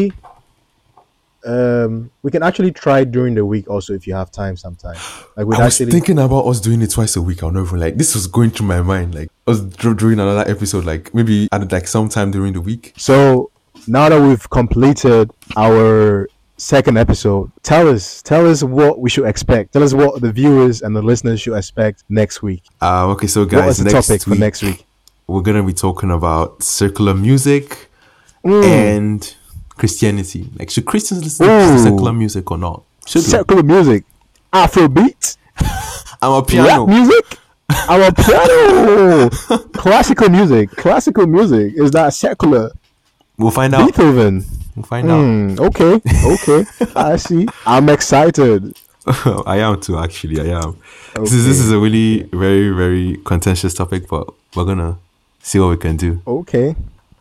we can actually try during the week also if you have time sometime. Like we'd I was actually thinking about us doing it twice a week. I'll never like this was going through my mind. Like us doing another episode, like maybe at like sometime during the week. So now that we've completed our second episode, tell us what we should expect. Tell us what the viewers and the listeners should expect next week. Okay, so What guys, is the topic for next week? we're gonna be talking about secular music Mm. and Christianity. Like, should Christians listen to Ooh. secular music or not? Should we? Secular music, Afrobeat, I'm a rap piano. music. Our piano, classical music is that secular? We'll find out. Beethoven. We'll find out. Okay. I see. I'm excited. I am too, actually. I am. This is a really very, very contentious topic, but we're gonna see what we can do. Okay.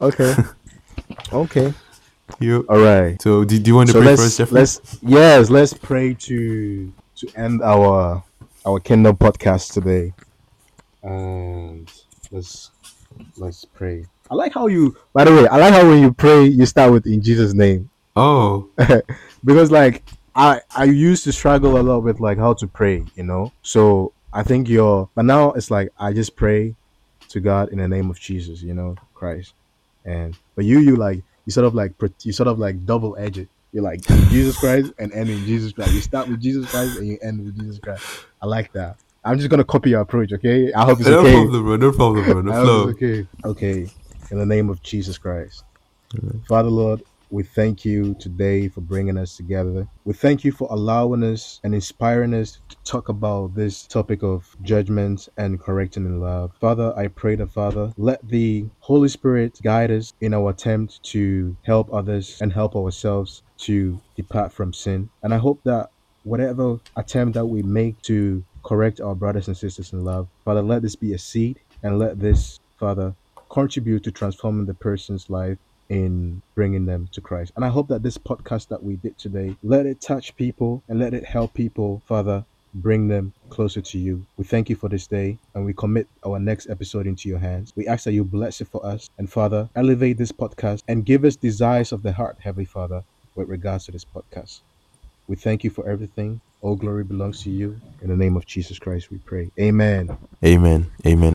You. All right. So, do you want to So pray first, Jeffrey? let's pray to end our Kingdom podcast today. And let's pray. I like how when you pray you start with in Jesus' name. Oh, Because like I used to struggle a lot with like how to pray, you know. So I think but now it's like I just pray to God in the name of Jesus, you know, Christ. But you sort of like double edge it. You're like Jesus Christ and end in Jesus Christ. You start with Jesus Christ and you end with Jesus Christ. I like that. I'm just gonna copy your approach, okay? I hope it's no okay. problem, bro. No problem, bro. No I hope flow. it's okay. Okay. In the name of Jesus Christ. Father Lord, we thank you today for bringing us together. We thank you for allowing us and inspiring us to talk about this topic of judgment and correcting in love. Father, I pray that, Father, let the Holy Spirit guide us in our attempt to help others and help ourselves to depart from sin. And I hope that whatever attempt that we make to correct our brothers and sisters in love, Father, let this be a seed and let this, Father, contribute to transforming the person's life in bringing them to Christ. And I hope that this podcast that we did today, let it touch people and let it help people, Father, bring them closer to you. We thank you for this day and we commit our next episode into your hands. We ask that you bless it for us and, Father, elevate this podcast and give us desires of the heart, Heavenly Father, with regards to this podcast. We thank you for everything. All glory belongs to you. In the name of Jesus Christ we pray. Amen. Amen. Amen.